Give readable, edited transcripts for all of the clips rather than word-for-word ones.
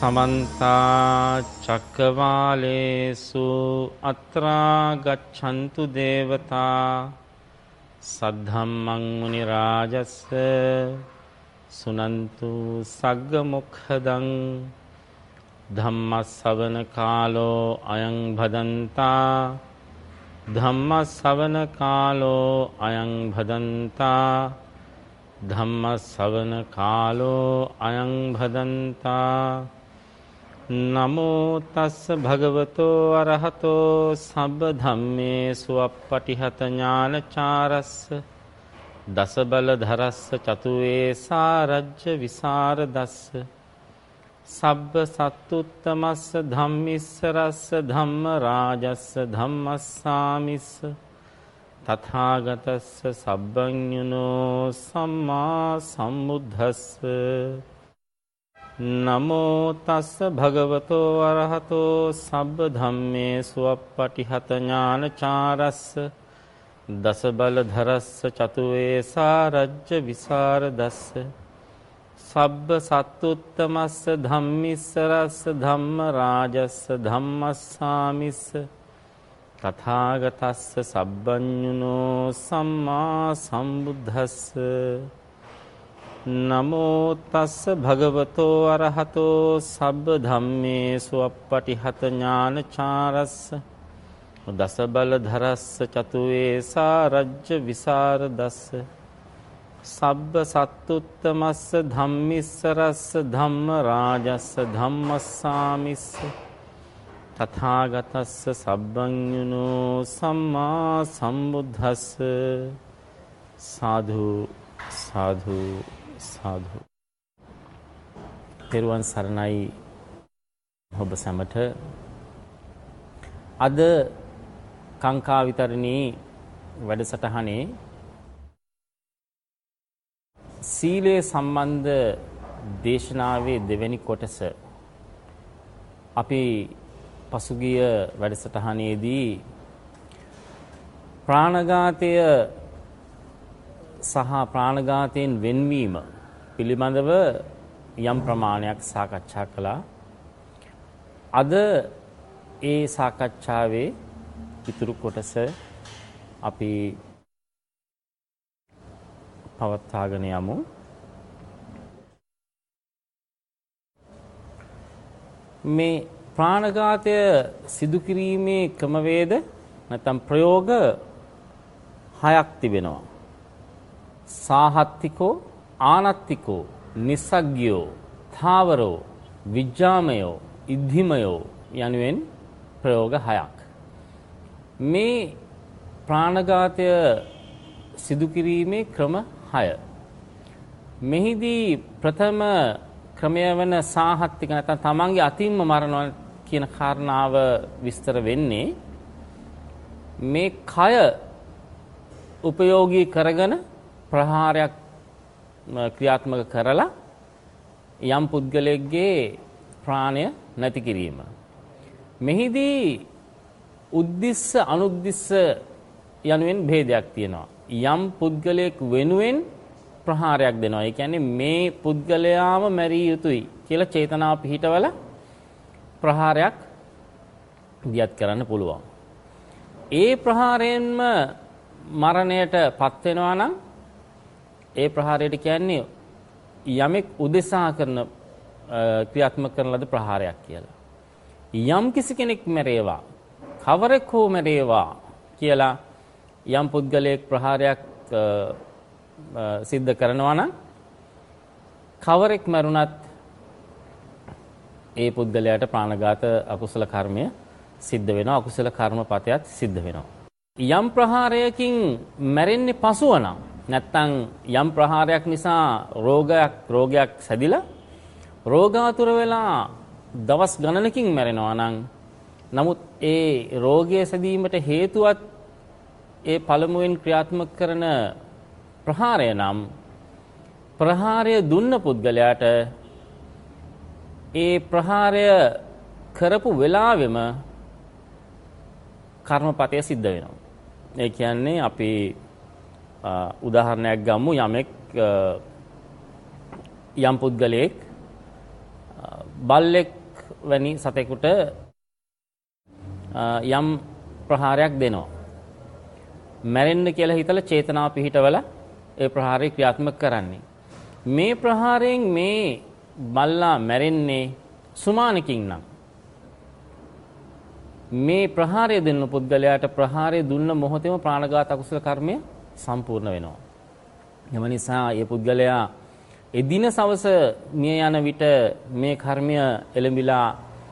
समन्ता चक्रवालेषु अत्रा गच्छन्तु देवता सद्धम्मं मुनिराजस्य सुनन्तु सग्गमुखदं धम्मश्रवण कालो अयं भदन्ता धम्मश्रवण कालो अयं भदन्ता धम्मश्रवण कालो अयं भदन्ता नमो तस् भगवतो अरहतो सब धम्मेषु अपटिहत ज्ञानचारस्य दस बलधरस्य चतुर्वेशा रज्य विशारदस्य सब सत्तुत्तमस्य धम्मीश्वरस्य धम्मराजस्य धम्मस्वामिस्य तथागतस्य सब्बञ्युनो सम्मा सम्बुद्धस्य नमो तस् भगवतो अरहतो सब धम्मेषु अपटिहत ज्ञानचारस्य दस बलधरस्य चतुर्वेशा रज्य विशारदस्य सब सत्तुत्तमस्य धम्मीश्वरस्य धम्मराजस्य धम्मस्वामिस्य तथागतस्य सब्बञ्युनो सम्मा सम्बुद्धस्य नमो तस् भगवतो अरहतो सब धम्मेषु अपटिहत ज्ञानचारस्य दस बलधरस्य चतुर्वेशा रज्य विशारदस्य सब सत्तुत्तमस्य धम्मीश्वरस्य धम्मराजस्य धम्मस्वामिस्य तथागतस्य सब्बञ्युनो सम्मा सम्बुद्धस्य साधु साधु साधु තෙරුවන් සරණයි ඔබ සැමට අද කාංකා විතරණී වැඩසටහනේ සීලය සම්බන්ධ දේශනාවේ දෙවැනි කොටස අපි පසුගිය වැඩසටහනේදී ප්‍රාණඝාතය සහ ප්‍රාණඝාතයෙන් වෙන්වීම පිළිබඳව යම් ප්‍රමාණයක් සාකච්ඡා කළා. අද ඒ සාකච්ඡාවේ ඉතුරු කොටස අපි පවත්වාගෙන යමු. මේ ප්‍රාණඝාතය සිදු කිරීමේ ක්‍රමවේද නැත්නම් ප්‍රයෝග 6ක් තිබෙනවා. සාහත්තිකෝ ආනත්තිකෝ නිස්සග්ගයෝ ථාවරෝ විජ්ජාමයෝ ඉද්ධිමයෝ යනුවෙන් ප්‍රයෝග 6ක්. මේ ප්‍රාණඝාතය සිදු කිරීමේ ක්‍රම 6. මෙහිදී ප්‍රථම ක්‍රමය වන සාහත්තික නැත්නම් තමන්ගේ අතින්ම මරනවා කියන කාරණාව විස්තර වෙන්නේ මේ කය උපයෝගී කරගෙන ප්‍රහාරයක් ක්‍රියාත්මක කරලා යම් පුද්ගලයෙක්ගේ ප්‍රාණය නැති කිරීම. මෙහිදී උද්දිස්ස අනුද්දිස්ස යනුවෙන් භේදයක් තියෙනවා. යම් පුද්ගලයෙක් වෙනුවෙන් ප්‍රහාරයක් දෙනවා. ඒ කියන්නේ මේ පුද්ගලයාම මැරිය යුතුයි කියලා චේතනාව පිහිටවල ප්‍රහාරයක් දියත් කරන්න පුළුවන්. ඒ ප්‍රහාරයෙන්ම මරණයට පත් වෙනවා නම් ඒ ප්‍රහාරයට කියන්නේ යමෙක් උදෙසා කරන ක්‍රියාත්මක කරන ලද ප්‍රහාරයක් කියලා. යම් කිසි කෙනෙක් මැරේවා කවරෙක් හෝ මැරේවා කියලා යම් පුද්ගලයෙක් ප්‍රහාරයක් සිද්ධ කරනවා නම් කවරෙක් මරුණත් ඒ පුද්ගලයාට ප්‍රාණඝාත අකුසල කර්මය සිද්ධ වෙනවා. අකුසල කර්මපතයත් සිද්ධ වෙනවා. යම් ප්‍රහාරයකින් මැරෙන්නේ පසුව නම් නැත්තම් යම් ප්‍රහාරයක් නිසා රෝගයක් සැදිලා රෝගාතුර වෙලා දවස් ගණනකින් මැරෙනවා නම් නමුත් ඒ රෝගය සැදීමට හේතුවත් ඒ පළමුවෙන් ක්‍රියාත්මක කරන ප්‍රහාරය නම් ප්‍රහාරය දුන්න පුද්ගලයාට ඒ ප්‍රහාරය කරපු වෙලාවෙම කර්මපතය සිද්ධ වෙනවා. ඒ කියන්නේ අපි උදාහරණයක් ගමු. යමෙක් යම් පුද්ගලයෙක් බල්ලෙක් වැනි සතෙකුට යම් ප්‍රහාරයක් දෙනවා. මැරෙන්න කියලා හිතලා චේතනාව පිහිටවල ඒ ප්‍රහාරය ක්‍රියාත්මක කරන්නේ. මේ ප්‍රහාරයෙන් මේ බල්ලා මැරෙන්නේ සුමානකින් නම් මේ ප්‍රහාරය දෙන්න පුද්ගලයාට ප්‍රහාරය දුන්න මොහොතේම ප්‍රාණඝාත අකුසල කර්මය සම්පූර්ණ වෙනවා. එම නිසා මේ පුද්ගලයා එදින සවස මිය යන විට මේ කර්මය එළඹිලා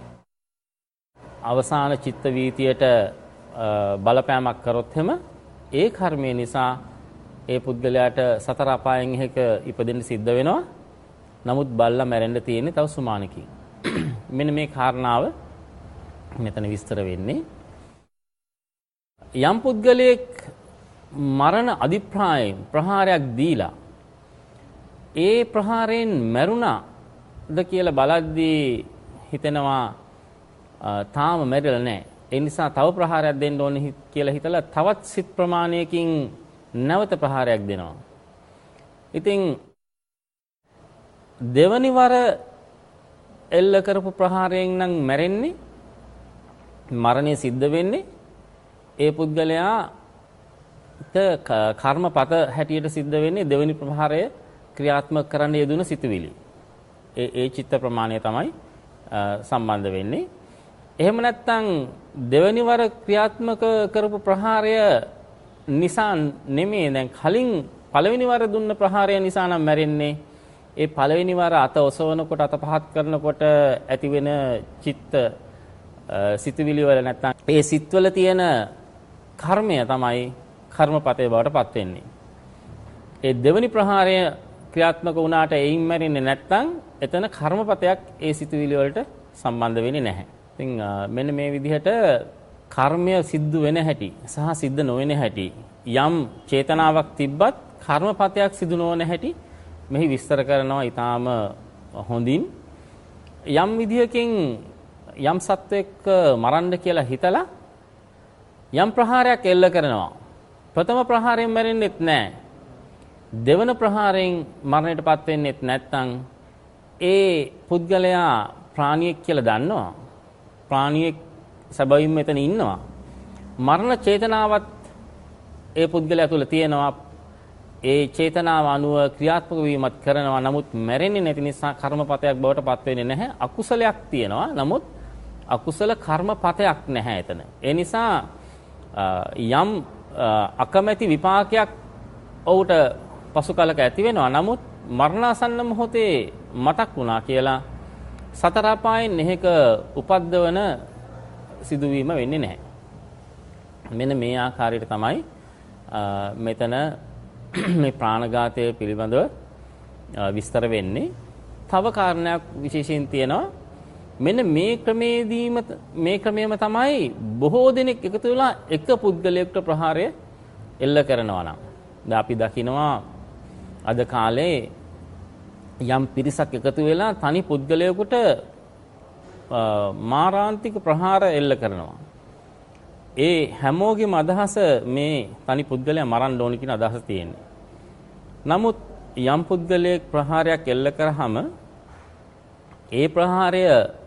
අවසාන චිත්ත වීතියට බලපෑමක් කරොත් හැම ඒ කර්මය නිසා ඒ පුද්ගලයාට සතර අපායන් එකක ඉපදෙන්න සිද්ධ වෙනවා. නමුත් බල්ලා මැරෙන්න තියෙන්නේ තව සුමානකින්. මෙන්න මේ කාරණාව මෙතන විස්තර වෙන්නේ. යම් පුද්ගලයෙක් මරණ අධිප්‍රායයෙන් ප්‍රහාරයක් දීලා ඒ ප්‍රහාරයෙන් මැරුණාද කියලා බලද්දී හිතෙනවා තාම මැරිලා නැහැ. ඒ නිසා තව ප්‍රහාරයක් දෙන්න ඕනේ කියලා හිතලා තවත් සිත් ප්‍රමාණයකින් නැවත ප්‍රහාරයක් දෙනවා. ඉතින් දෙවනි වර එල්ල කරපු ප්‍රහාරයෙන් නම් මැරෙන්නේ මරණය සිද්ධ වෙන්නේ ඒ පුද්ගලයාට කර්මපත හැටියට සිද්ධ වෙන්නේ දෙවනි ප්‍රහාරය ක්‍රියාත්මක කරන්න යෙදුන සිතුවිලි. ඒ චිත්ත ප්‍රමාණය තමයි සම්බන්ධ වෙන්නේ. එහෙම නැත්නම් දෙවනි වර ක්‍රියාත්මක කරපු ප්‍රහාරය නිසා නෙමෙයි දැන් කලින් පළවෙනි වර දුන්න ප්‍රහාරය නිසා නම් මැරෙන්නේ ඒ පළවෙනි වර අත ඔසවනකොට අත පහත් කරනකොට ඇතිවෙන චිත්ත සිතුවිලි වල නැත්නම් ඒ සිත්වල තියෙන කර්මය තමයි කර්මපතේ බවට පත් වෙන්නේ. ඒ දෙවනි ප්‍රහාරය ක්‍රියාත්මක වුණාට එයින් මැරෙන්නේ නැත්නම් එතන කර්මපතයක් ඒ සිතුවිලි වලට සම්බන්ධ වෙන්නේ නැහැ. ඉතින් මෙන්න මේ විදිහට කර්මය සිද්ධ වෙන හැටි සහ සිද්ධ නොවන හැටි යම් චේතනාවක් තිබ්බත් කර්මපතයක් සිදු නොවන හැටි මෙහි විස්තර කරනවා ඊටාම හොඳින්. යම් විදිහකින් යම් සත්වෙක් මරන්න කියලා හිතලා යම් ප්‍රහාරයක් එල්ල කරනවා. ප්‍රථම ප්‍රහාරයෙන් මැරෙන්නෙත් නැහැ. දෙවන ප්‍රහාරයෙන් මරණයටපත් වෙන්නෙත් නැත්නම් ඒ පුද්ගලයා ප්‍රාණියෙක් කියලා දන්නවා. ප්‍රාණියෙක් සැබවින්ම එතන ඉන්නවා. මරණ චේතනාවත් ඒ පුද්ගලයා තුළ තියෙනවා. ඒ චේතනාව අනුව ක්‍රියාත්මක වීමත් කරනවා. නමුත් මැරෙන්නේ නැති නිසා කර්මපතයක් බවට පත් වෙන්නේ නැහැ. අකුසලයක් තියෙනවා. නමුත් අකුසල කර්මපතයක් නැහැ එතන. ඒ නිසා යම් අකමැති විපාකයක් ඔහුට පසු කලක ඇති වෙනවා. නමුත් මරණාසන්න මොහොතේ මතක් වුණා කියලා සතර අපායෙන් එහෙක උපද්දවන සිදුවීම වෙන්නේ නැහැ. මෙන්න මේ ආකාරයට තමයි මෙතන මේ ප්‍රාණඝාතය පිළිබඳව විස්තර වෙන්නේ. තව කාරණයක් විශේෂයෙන් තියෙනවා. මෙන්න මේ ක්‍රමයේම තමයි බොහෝ දෙනෙක් එකතු වෙලා එක පුද්ගලයෙකුට ප්‍රහාරය එල්ල කරනවා නම්. දැන් අපි දකිනවා අද කාලේ යම් පිරිසක් එකතු වෙලා තනි පුද්ගලයෙකුට මාරාන්තික ප්‍රහාර එල්ල කරනවා. ඒ හැමෝගෙම අදහස මේ තනි පුද්ගලයා මරන්න ඕන කියන අදහස තියෙන්නේ. නමුත් යම් පුද්ගලයෙක් ප්‍රහාරයක් එල්ල කරාම ඒ ප්‍රහාරය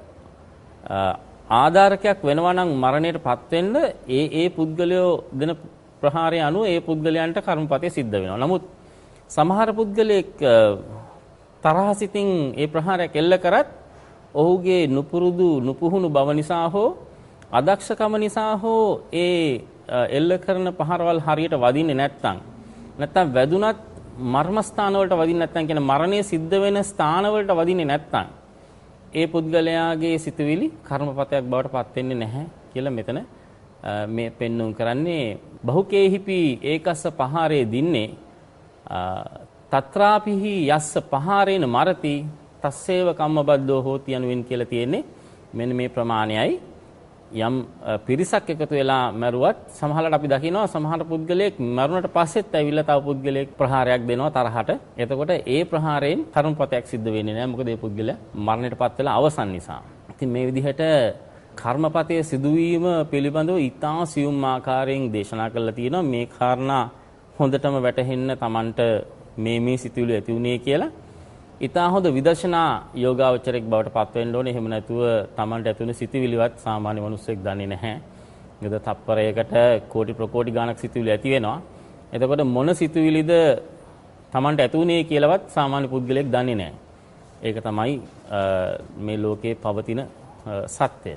ආධාරකයක් වෙනවා නම් මරණයටපත් වෙන්න ඒ පුද්ගලයෝ දෙන ප්‍රහාරය අනුව ඒ පුද්ගලයන්ට කර්මපතය සිද්ධ වෙනවා. නමුත් සමහර පුද්ගලයෙක් තරහසිතින් ඒ ප්‍රහාරයක් එල්ල කරත් ඔහුගේ නුපුරුදු නුපුහුණු බව නිසා හෝ අදක්ෂකම නිසා හෝ ඒ එල්ල කරන පහරවල් හරියට වදින්නේ නැත්නම් වැදුනත් මර්ම ස්ථාන වලට වදින්නේ නැත්නම් කියන මරණය සිද්ධ වෙන ස්ථාන වලට වදින්නේ නැත්නම් ඒ පුද්ගලයාගේ සිතුවිලි කර්මපතයක් බවට පත් වෙන්නේ නැහැ කියලා මෙතන මේ පෙන්වුම් කරන්නේ. බහුකේහිපි ඒකස්ස පහාරේ දින්නේ තත්‍රාපිහි යස්ස පහාරේන මරති තස්සේව කම්මබද්දෝ හෝති යනුවෙන් කියලා තියෙන්නේ. මෙන්න මේ ප්‍රමාණයයි. යම් පිරිසක් එකතු වෙලා මැරුවත් සමහරවිට අපි දකිනවා සමහර පුද්ගලයෙක් මරුණට පස්සෙත් ඇවිල්ලා තව පුද්ගලයෙක් ප්‍රහාරයක් දෙනවා තරහට. එතකොට ඒ ප්‍රහාරයෙන් කර්මපතයක් සිද්ධ වෙන්නේ නැහැ. මොකද ඒ පුද්ගලයා මරණයටපත් වෙලා අවසන් නිසා. ඉතින් මේ විදිහට කර්මපතයේ සිදුවීම පිළිබඳව ඊටා සියුම් ආකාරයෙන් දේශනා කරලා තියෙනවා. මේ කාරණා හොඳටම වැටහෙන්න Tamanට මේ සිතුවිලි ඇති උනේ කියලා. ඊටා හොඳ විදර්ශනා යෝගාවචරයක් බවට පත් වෙන්න ඕනේ. එහෙම නැතුව Tamanට ඇතුළේ සිතුවිලිවත් සාමාන්‍ය මිනිස්සෙක් දන්නේ නැහැ. ගද තප්පරයකට කෝටි ප්‍රකෝටි ගාණක් සිතුවිලි ඇති වෙනවා. එතකොට මොන සිතුවිලිද Tamanට ඇතුණේ කියලාවත් සාමාන්‍ය පුද්ගලයෙක් දන්නේ නැහැ. ඒක තමයි මේ ලෝකේ පවතින සත්‍යය.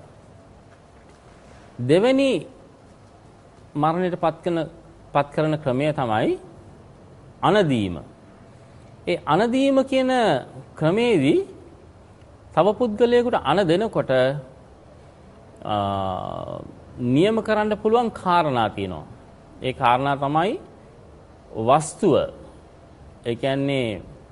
දෙවෙනි මරණයට පත් කරන ක්‍රමය තමයි අනදීම. ඒ අනදීම කියන ක්‍රමේදී තව පුද්ගලයෙකුට අන දෙනකොට නියම කරන්න පුළුවන් කාරණා තියෙනවා. ඒ කාරණා තමයි වස්තුව. ඒ කියන්නේ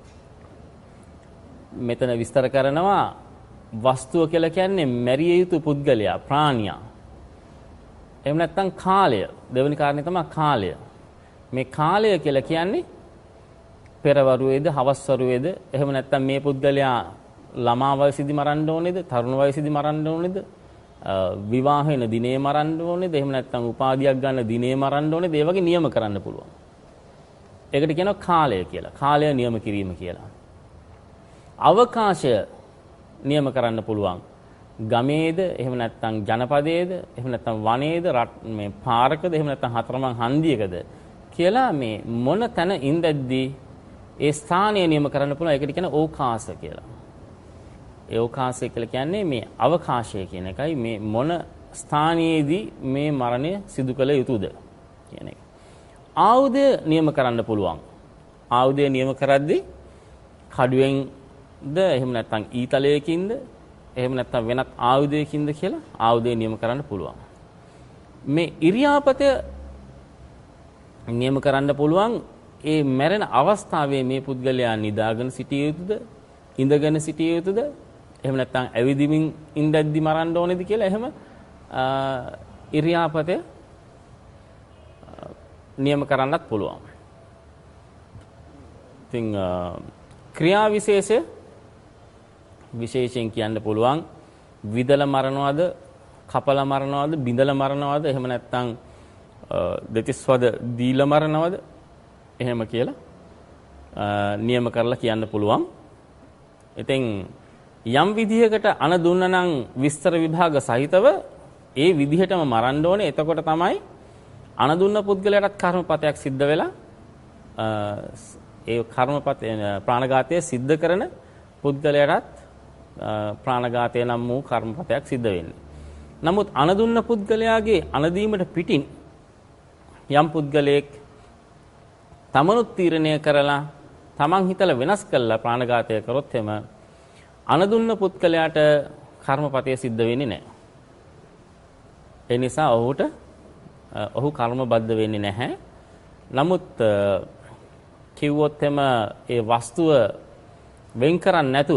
මෙතන විස්තර කරනවා වස්තුව කියලා කියන්නේ මැරිය යුතු පුද්ගලයා, ප්‍රාණියා. එහෙම නැත්නම් කාලය. දෙවෙනි කාරණේ තමයි කාලය. මේ කාලය කියලා කියන්නේ පෙරවරුවේද, හවස්වරුවේද, එහෙම නැත්නම් මේ පුද්ගලයා ළමා වයසේදී මරන්න ඕනේද, තරුණ වයසේදී මරන්න ඕනේද, විවාහ වෙන දිනේ මරන්න ඕනේද, එහෙම නැත්නම් උපාධියක් ගන්න දිනේ මරන්න ඕනේද, ඒ වගේ නියම කරන්න පුළුවන්. ඒකට කියනවා කාලය කියලා. කාලය නියම කිරීම කියලා. අවකාශය නියම කරන්න පුළුවන්. ගමේද, එහෙම නැත්නම් ජනපදයේද, එහෙම නැත්නම් වනයේද, මේ පාරකද, එහෙම නැත්නම් හතරමං හන්දියකද කියලා මේ මොන තැන ඉඳද්දී ඒ ස්ථානය නියම කරන්න පුළුවන්. ඒකට කියන ඕකාශ කියලා. ඒ ඕකාශය කියලා කියන්නේ මේ අවකාශය කියන එකයි. මේ මොන ස්ථානයේදී මේ මරණය සිදු කළ යුතුද කියන එක. ආයුධය නියම කරන්න පුළුවන්. ආයුධය නියම කරද්දී කඩුවෙන්ද, එහෙම නැත්නම් ඊතලයකින්ද, එහෙම නැත්නම් වෙනත් ආයුධයකින්ද කියලා ආයුධය නියම කරන්න පුළුවන්. මේ ඉරියාපතය නියම කරන්න පුළුවන්. ඒ මැරෙන අවස්ථාවේ මේ පුද්ගලයා නිදාගෙන සිටිය යුතුද, ඉඳගෙන සිටිය යුතුද, එහෙම නැත්නම් ඇවිදිමින් ඉඳද්දි මරන්න ඕනේද කියලා එහෙම ඉරියාපතය නියම කරන්නත් පුළුවන්. ඉතින් ක්‍රියා විශේෂයෙන් කියන්න පුළුවන් විදලා මරනවද, කපලා මරනවද, බිඳලා මරනවද, එහෙම නැත්නම් දෙතිස්වද දීලා මරනවද, එහෙම කියලා නියම කරලා කියන්න පුළුවන්. ඉතින් යම් විදිහකට අන දුන්නා නම් විස්තර විභාග සහිතව ඒ විදිහටම මරන්න ඕනේ. එතකොට තමයි අන දුන්න පුද්ගලයාටත් කර්මපතයක් සිද්ධ වෙලා ඒ කර්මපතේ ප්‍රාණඝාතය සිද්ධ කරන පුද්ගලයාටත් ප්‍රාණඝාතය නම් වූ කර්මපතයක් සිද්ධ වෙන්නේ. නමුත් අන දුන්න පුද්ගලයාගේ අනදීමට පිටින් යම් පුද්ගලයෙක් තමනුත් තීරණය කරලා තමන් හිතලා වෙනස් කළා ප්‍රාණඝාතය කරොත් එම අන දුන්න පුද්ගලයාට කර්මපතය සිද්ධ වෙන්නේ නැහැ. ඒ නිසා ඔහු කර්මබද්ධ වෙන්නේ නැහැ. නමුත් කිව්වොත් එම ඒ වස්තුව වෙන් කරන්නේ නැතුව,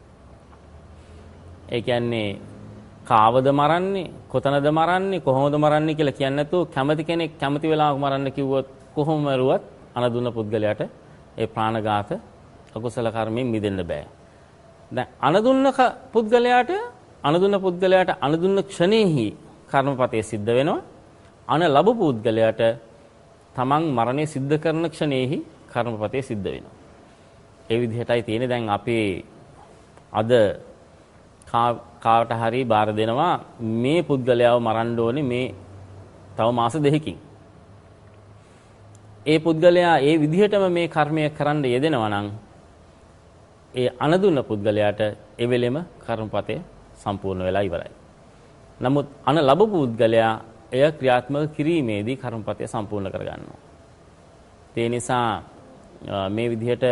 ඒ කියන්නේ කාවද මරන්නේ, කොතනද මරන්නේ, කොහොමද මරන්නේ කියලා කියන්නේ නැතුව කැමති කෙනෙක් කැමති වෙලාවක මරන්න කිව්වොත් කොහොම මරුවත් අන දුන්න පුද්ගලයාට ඒ ප්‍රාණඝාත අකුසල කර්මයෙන් මිදෙන්න බෑ. දැන් අන දුන්න පුද්ගලයාට අන දුන්න ක්ෂණේහි කර්මපතය සිද්ධ වෙනවා. අන ලැබු පුද්ගලයාට තමන් මරණය සිද්ධ කරන ක්ෂණේහි කර්මපතය සිද්ධ වෙනවා. ඒ විදිහටයි තියෙන්නේ. දැන් අපේ අද කාට හරි බාර දෙනවා මේ පුද්ගලයාව මරන්න ඕනේ මේ තව මාස 2කින්. ඒ පුද්ගලයා ඒ විදිහටම මේ කර්මය කරන්න යෙදෙනවා නම් ඒ අනදුන්න පුද්ගලයාට ඒ වෙලෙම කර්මපතය සම්පූර්ණ වෙලා ඉවරයි. නමුත් අන ලැබපු පුද්ගලයා එය ක්‍රියාත්මක කිරීමේදී කර්මපතය සම්පූර්ණ කරගන්නවා. ඒ නිසා මේ විදිහට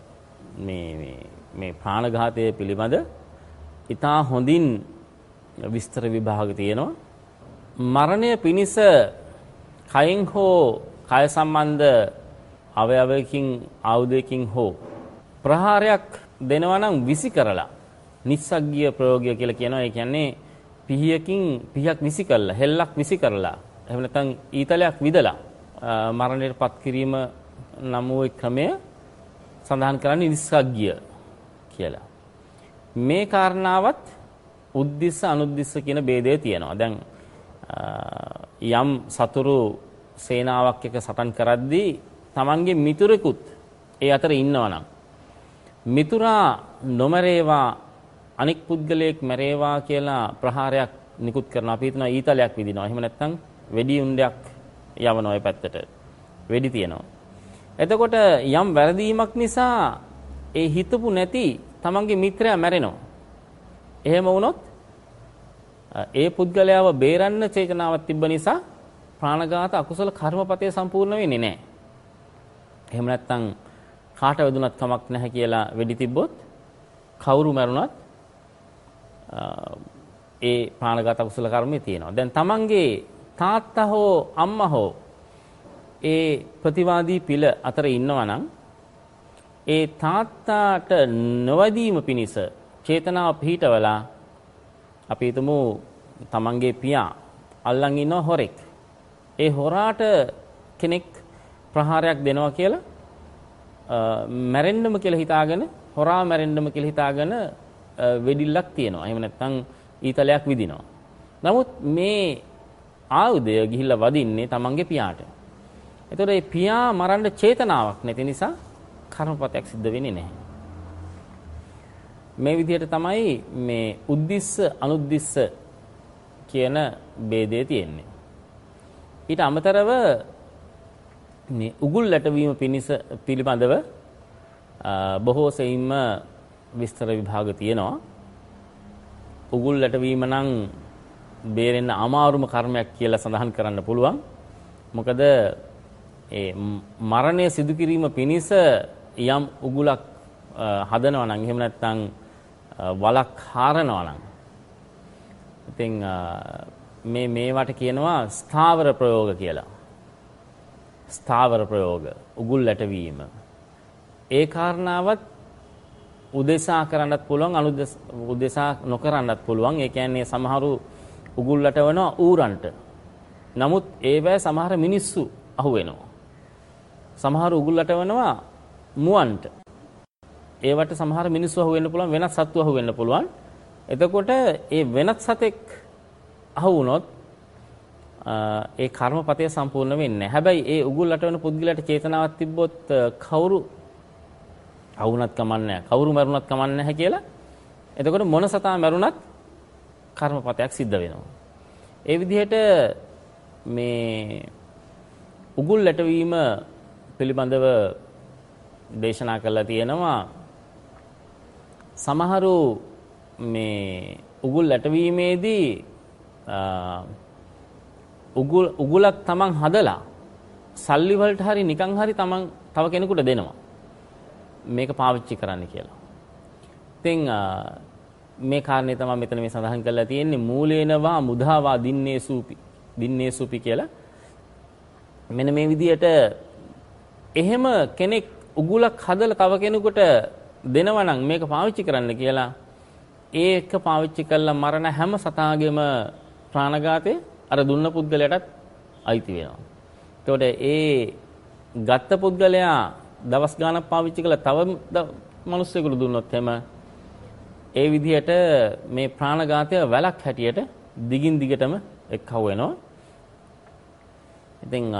මේ ප්‍රාණඝාතය පිළිබඳ ඉතා හොඳින් විස්තර විභාග තියෙනවා. මරණය පිණිස කයින් හෝ කය සම්බන්ධ අවයවයකින් ආයුධයකින් හෝ ප්‍රහාරයක් දෙනවා නම් විසි කරලා නිස්සග්ගීය ප්‍රයෝගය කියලා කියනවා. ඒ කියන්නේ පිහියක් විසි කරලා, හෙල්ලක් විසි කරලා, එහෙම නැත්නම් ඊතලයක් විදලා මරණයට පත් කිරීම නම් වූ ක්‍රමය සඳහන් කරන්නේ නිස්සග්ගීය කියලා. මේ කාරණාවත් උද්දිස්ස අනුද්දිස්ස කියන ભેදය තියෙනවා. දැන් යම් සතුරු සේනාවක් එක සටන් කරද්දී තමන්ගේ මිතුරෙකුත් ඒ අතර ඉන්නවා නම් මිතුරා නොමරේවා අනික් පුද්ගලයෙක් මැරේවා කියලා ප්‍රහාරයක් නිකුත් කරනවා. අපි හිතනවා ඊතලයක් විදිනවා. එහෙම නැත්නම් වෙඩි උණ්ඩයක් යවනවා ඒ පැත්තට. වෙඩි තියනවා. එතකොට යම් වැරදීමක් නිසා ඒ හිතපු නැති තමන්ගේ මිත්‍රයා මැරෙනවා. එහෙම වුණොත් ඒ පුද්ගලයාව බේරන්න චේතනාවක් තිබ්බ නිසා ප්‍රාණඝාත අකුසල කර්මපතය සම්පූර්ණ වෙන්නේ නැහැ. එහෙම නැත්නම් කාට වැදුනත් කමක් නැහැ කියලා වෙඩි තිබ්බොත් කවුරු මැරුණත් ඒ ප්‍රාණඝාත අකුසල කර්මයේ තියෙනවා. දැන් තමන්ගේ තාත්තා හෝ අම්මා හෝ ඒ ප්‍රතිවාදී පිළ අතර ඉන්නවා නම් ඒ තාත්තාට නොවැදීම පිණිස චේතනාව පිහිටවලා අපි හිතමු තමන්ගේ පියා අල්ලන් ඉන්න හොරෙක්. ඒ හොරාට කෙනෙක් ප්‍රහාරයක් දෙනවා කියලා මැරෙන්නම කියලා හිතාගෙන හොරා මැරෙන්නම කියලා හිතාගෙන වෙඩිල්ලක් තියනවා. එහෙම නැත්නම් ඊතලයක් විදිනවා. නමුත් මේ ආයුධය ගිහිල්ලා වදින්නේ තමන්ගේ පියාට. එතකොට මේ පියා මරන්න චේතනාවක් නැති නිසා කර්මපතයක් සිද්ධ වෙන්නේ නැහැ. මේ විදිහට තමයි මේ උද්දිස්ස අනුද්දිස්ස කියන ભેදය තියෙන්නේ. ඊට අමතරව මේ උගුල් ලැටවීම පිළිබඳව බොහෝ සෙයින්ම විස්තර විභාග තියෙනවා. උගුල් ලැටවීම නම් බේරෙන්න අමාරුම කර්මයක් කියලා සඳහන් කරන්න පුළුවන්. මොකද ඒ මරණය සිදු කිරීම පිණිස යම් උගුලක් හදනවා නම් එහෙම නැත්නම් වලක් හරනවා නම් ඉතින් මේවට කියනවා ස්ථාවර ප්‍රයෝග කියලා. ස්ථාවර ප්‍රයෝග උගුල් ලැටවීම. ඒ කාරණාවත් උදෙසා කරන්නත් පුළුවන් උදෙසා නොකරන්නත් පුළුවන්. ඒ කියන්නේ සමහරු උගුල් ලැටවනවා ඌරන්ට. නමුත් ඒවැ සමහර මිනිස්සු අහු වෙනවා. සමහර උගුල් ලැටවනවා මුවන්ට. ඒවට සමහර මිනිස්සු අහු වෙන්න පුළුවන්, වෙනත් සත්තු අහු වෙන්න පුළුවන්. එතකොට ඒ වෙනත් සතෙක් අහු වුණොත් ඒ කර්මපතය සම්පූර්ණ වෙන්නේ නැහැ. හැබැයි ඒ උගුල් ලැටවන පුද්ගලයාට චේතනාවක් තිබ්බොත් කවුරු අවුනත් කමන්නේ නැහැ. කවුරු මරුණත් කමන්නේ නැහැ කියලා. එතකොට මොන සතා මරුණත් කර්මපතයක් සිද්ධ වෙනවා. ඒ විදිහට මේ උගුල් ලැටවීම පිළිබඳව දේශනා කළා තියෙනවා. සමහරු මේ උගුල් ලැටවීමේදී උගුලක් තමන් හදලා සල්ලි වලට හරි නිකන් හරි තමන් තව කෙනෙකුට දෙනවා. මේක පාවිච්චි කරන්න කියලා. ඉතින් මේ කාරණේ තමයි මෙතන මේ සඳහන් කරලා තියෙන්නේ මූලේනවා මුධාවා දින්නේ සූපි කියලා. මෙන්න මේ විදිහට එහෙම කෙනෙක් උගුලක් හදලා තව කෙනෙකුට දෙනවා නම් මේක පාවිච්චි කරන්න කියලා ඒක පාවිච්චි කළා මරණ හැම සතාගෙම ප්‍රාණඝාතය අර දුන්න පුද්ගලයාටත් අයිති වෙනවා. එතකොට ඒ ගත්ත පුද්ගලයා දවස් ගාණක් පාවිච්චි කළා තව මිනිස්සුෙකුට දුන්නොත් එම ඒ විදිහට මේ ප්‍රාණඝාතය වැලක් හැටියට දිගින් දිගටම එක්කව වෙනවා. ඉතින්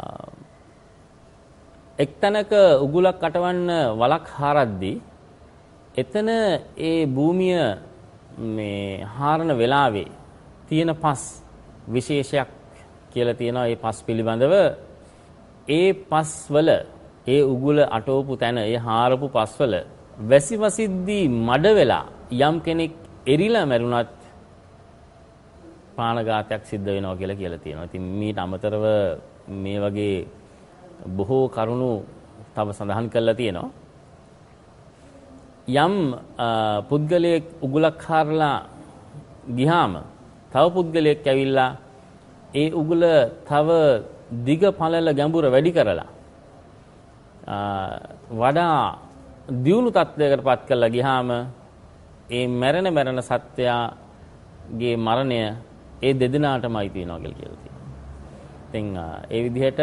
එක්තැනක උගුලක් අටවන්න වලක් හාරද්දී එතන ඒ භූමිය මේ හාරන වෙලාවේ තියෙන පස් විශේෂයක් කියලා තියෙනවා. ඒ පස් පිළිබඳව ඒ පස්වල ඒ උගුල අටවපු තැන ඒ හාරපු පස්වල වැසි වසිද්දී මඩ වෙලා යම් කෙනෙක් එරිලා මැරුණත් ප්‍රාණඝාතයක් සිද්ධ වෙනවා කියලා තියෙනවා. ඉතින් මීට අමතරව මේ වගේ බොහෝ කරුණු තව සඳහන් කරලා තියෙනවා. යම් පුද්ගලයෙක් උගුලක් හාරලා ගියාම තව පුද්ගලයෙක් ඇවිල්ලා ඒ උගුල තව දිග පළල ගැඹුර වැඩි කරලා වඩා දියුණු තත්ත්වයකට පත් කරලා ගියාම ඒ මැරෙන සත්‍යයේ මරණය ඒ දෙදෙනාටම අයිති වෙනවා කියලා තියෙනවා. ඉතින් ඒ විදිහට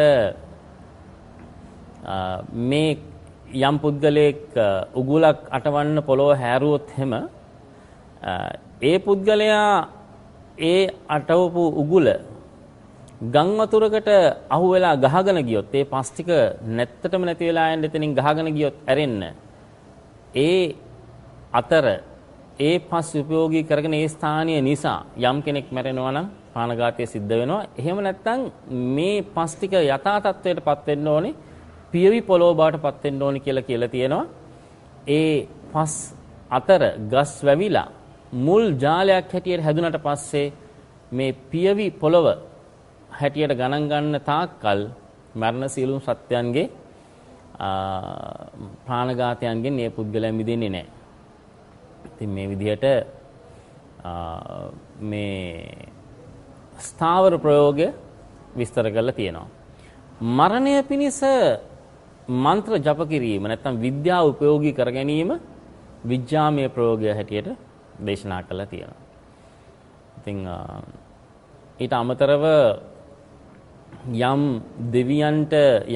මේ යම් පුද්ගලයෙක් උගුලක් අටවන්න පොළොව හැරුවොත් හැම ඒ පුද්ගලයා ඒ අටවපු උගුල ගම් වතුරකට අහු වෙලා ගහගෙන ගියොත් ඒ පස් ටික නැත්තටම නැති වෙලා යන දෙතනින් ගහගෙන ගියොත් ඇරෙන්න ඒ අතර ඒ පස් උපයෝගී කරගෙන ඒ ස්ථානීය නිසා යම් කෙනෙක් මැරෙනවා නම් ප්‍රාණඝාතය සිද්ධ වෙනවා. එහෙම නැත්නම් මේ පස් ටික යථා තත්වයටපත් වෙන්න ඕනේ. පියවි පොළොව බවටපත් වෙන්න ඕනේ කියලා තියෙනවා. ඒ පස් අතර ගස් වැවිලා මුල් ජාලයක් හැටියට හැදුනට පස්සේ මේ පියවි පොළොව හැටියට ගණන් ගන්න තාක්කල් මරණ සියලුම සත්‍යයන්ගේ ප්‍රාණඝාතයන්ගෙන් මේ පුද්ගලයන් මිදෙන්නේ නැහැ. ඉතින් මේ විදිහට මේ ස්ථාවර ප්‍රයෝගය විස්තර කරලා තියෙනවා. මරණය පිණිස මන්ත්‍ර ජප කිරීම නැත්නම් විද්‍යාව උපයෝගී කර ගැනීම විද්‍යාමය ප්‍රයෝගය හැටියට දේශනා කරලා තියෙනවා. ඉතින් ඊට අමතරව යම් දෙවියන්ට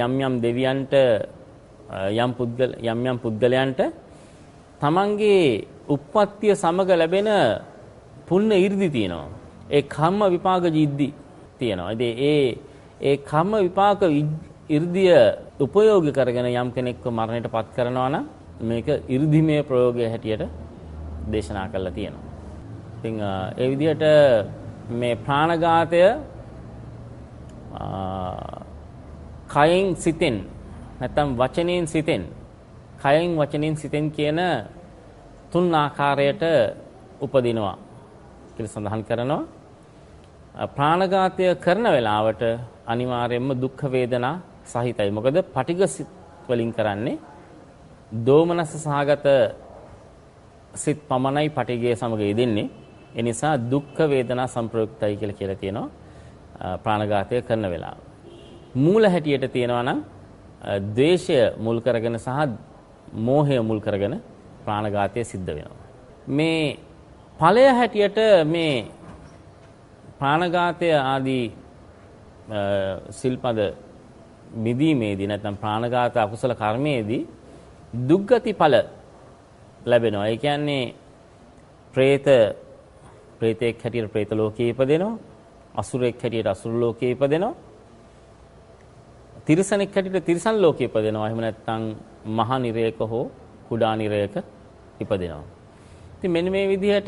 යම් පුද්ගලයන්ට තමන්ගේ උප්පත්තිය සමග ලැබෙන පුණ්‍ය 이르දි තියෙනවා. ඒ කම්ම විපාක ජීද්දි තියෙනවා. ඉතින් ඒ කම්ම විපාක 이르දිය උපයෝගී කරගෙන යම් කෙනෙක්ව මරණයට පත් කරනවා නම් මේක 이르දිමේ ප්‍රයෝගය හැටියට දේශනා කරලා තියෙනවා. ඉතින් ඒ විදිහට මේ ප්‍රාණඝාතය කයෙන් සිතෙන් නැත්නම් වචනෙන් සිතෙන් කයෙන් වචනෙන් සිතෙන් කියන තුන් ආකාරයට උපදිනවා කියලා සඳහන් කරනවා. ප්‍රාණඝාතය කරන වෙලාවට අනිවාර්යයෙන්ම දුක් වේදනා සහිතයි. මොකද පටිඝ සිත් වලින් කරන්නේ දෝමනස සහගත සිත් පමණයි පටිඝය සමග යෙදෙන්නේ. ඒ නිසා දුක් වේදනා සංප්‍රයුක්තයි කියලා තියෙනවා ප්‍රාණඝාතය කරන වෙලාව. මූල හැටියට තියෙනවා නම් ද්වේෂය මුල් කරගෙන සහ මෝහය මුල් කරගෙන ප්‍රාණඝාතය සිද්ධ වෙනවා. මේ ඵලය හැටියට මේ ප්‍රාණඝාතය ආදී සිල්පද මිදීමේදී නැත්නම් ප්‍රාණඝාත අකුසල කර්මයේදී දුක්ගති ඵල ලැබෙනවා. ඒ කියන්නේ ප්‍රේතෙක් හැටියට ප්‍රේත ලෝකයේ ඉපදෙනවා. අසුරෙක් හැටියට අසුර ලෝකයේ ඉපදෙනවා. තිරිසනෙක් හැටියට තිරිසන් ලෝකයේ ඉපදෙනවා. එහෙම නැත්නම් මහා නිරයක හෝ කුඩා නිරයක ඉපදෙනවා. ඉතින් මෙන්න මේ විදිහට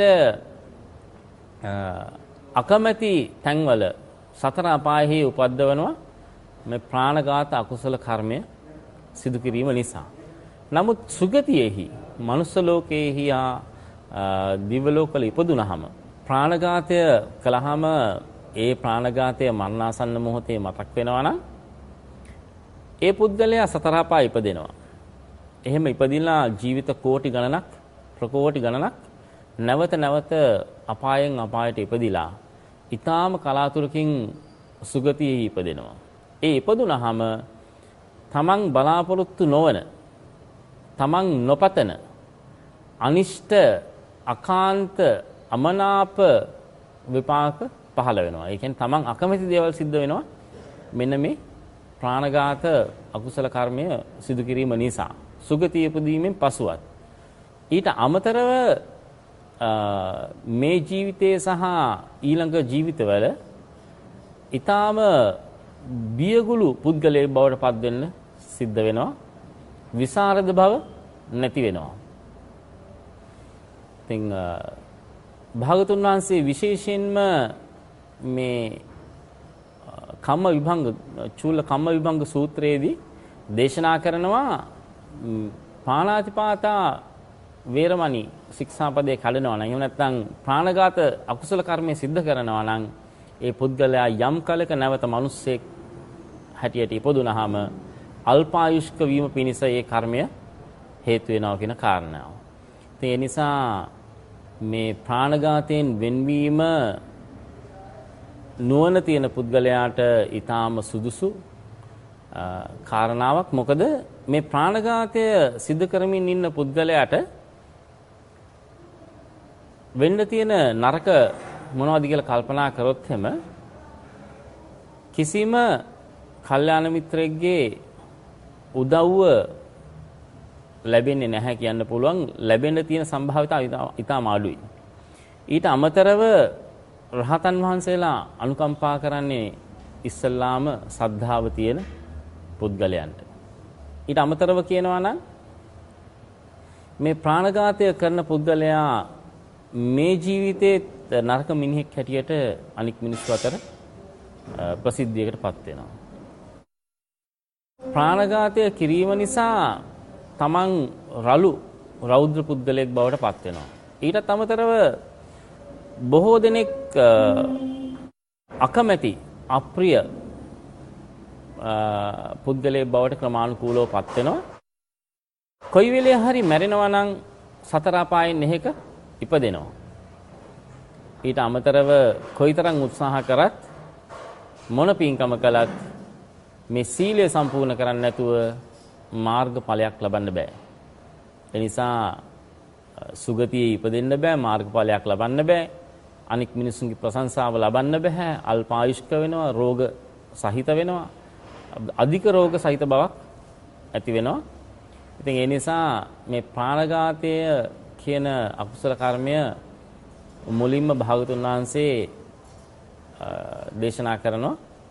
අකමැති තැන්වල සතර අපායෙහි උපද්දවනවා මේ ප්‍රාණඝාත අකුසල කර්මය සිදු කිරීම නිසා. නමුත් සුගතියෙහි මනුස්ස ලෝකයේහි දිව්‍ය ලෝකවල ඉපදුනහම ප්‍රාණඝාතය කළාම ඒ ප්‍රාණඝාතය මරණාසන්න මොහොතේ මතක් වෙනවා නම් ඒ පුද්ගලයා සතර අපාය ඉපදෙනවා. එහෙම ඉපදිලා ජීවිත කෝටි ගණනක් ප්‍රකෝටි ගණනක් නැවත අපායෙන් අපායට ඉපදිලා ඊටාම කලාතුරකින් සුගතියෙහි ඉපදෙනවා. ඒ ඉපදුනහම තමන් බලාපොරොත්තු නොවන තමන් නොපතන අනිෂ්ට අකාන්ත අමනාප විපාක පහළ වෙනවා. ඒ කියන්නේ තමන් අකමැති දේවල් සිද්ධ වෙනවා. මෙන්න මේ ප්‍රාණඝාත අකුසල කර්මය සිදු කිරීම නිසා සුගතිය ඉපදීමෙන් පසුවත් ඊට අමතරව මේ ජීවිතයේ සහ ඊළඟ ජීවිතවල ඊටාම බියගුළු පුද්ගලයෙක් බවට පත් වෙන්න සිද්ධ වෙනවා. විසරද බව නැති වෙනවා. ඉතින් භාගතුන් වහන්සේ විශේෂයෙන්ම මේ කම්ම විභංග චූල කම්ම විභංග සූත්‍රයේදී දේශනා කරනවා පාණාතිපාතා වේරමණී ශික්ෂාපදේ කඩනවා නම් එහෙම නැත්නම් ප්‍රාණඝාත අකුසල කර්මය සිද්ධ කරනවා නම් ඒ පුද්ගලයා යම් කලක නැවත මිනිස්සෙක් හැටියට ඉපදුනහම අල්පායුෂ්ක වීම පිණිස ඒ කර්මය හේතු වෙනවා කියන කාරණාව. ඒ නිසා මේ ප්‍රාණඝාතයෙන් වෙන්වීම නුවණ තියෙන පුද්ගලයාට ඊටාම සුදුසු කාරණාවක්. මොකද මේ ප්‍රාණඝාතය සිදු කරමින් ඉන්න පුද්ගලයාට වෙන්න තියෙන නරක මොනවද කියලා කල්පනා කරොත් හැම කිසිම කල්යාණ මිත්‍රයෙක්ගේ උදව්ව ලැබෙන්නේ නැහැ කියන්න පුළුවන්. ලැබෙන්න තියෙන සම්භාවිතාව ඉතාම අඩුයි. ඊට අමතරව රහතන් වහන්සේලා අනුකම්පා කරන්නේ ඉස්සල්ලාම සද්ධාව තියෙන පුද්ගලයන්ට. ඊට අමතරව කියනවා නම් මේ ප්‍රාණඝාතය කරන පුද්ගලයා මේ ජීවිතේ නරක මිනිහෙක් හැටියට අනික් මිනිස්සු අතර ප්‍රසිද්ධියකටපත් වෙනවා. ප්‍රාණඝාතය කිරීම නිසා තමන් රෞද්‍ර පුද්ගලයෙක් බවට පත් වෙනවා. ඊටත් අමතරව බොහෝ දෙනෙක් අකමැති අප්‍රිය පුද්ගලයෙක් බවට ක්‍රමානුකූලව පත් වෙනවා. කොයි වෙලේ හරි මැරෙනවා නම් සතර අපායෙන් එහෙක ඉපදෙනවා. ඊට අමතරව කොයිතරම් උත්සාහ කරත් මොන පින්කම කළත් මේ සීලය සම්පූර්ණ කරන්නේ නැතුව මාර්ගඵලයක් ලබන්න බෑ. ඒ නිසා සුගතියේ ඉපදෙන්න බෑ, මාර්ගඵලයක් ලබන්න බෑ. අනික් මිනිසුන්ගේ ප්‍රශංසාව ලබන්න බෑ. අල්පායුෂ්ක වෙනවා, රෝග සහිත වෙනවා. අධික රෝග සහිත බවක් ඇති වෙනවා. ඉතින් ඒ නිසා මේ ප්‍රාණඝාතය කියන අකුසල කර්මය මුලින්ම භාගතුන් වහන්සේ දේශනා කරනවා.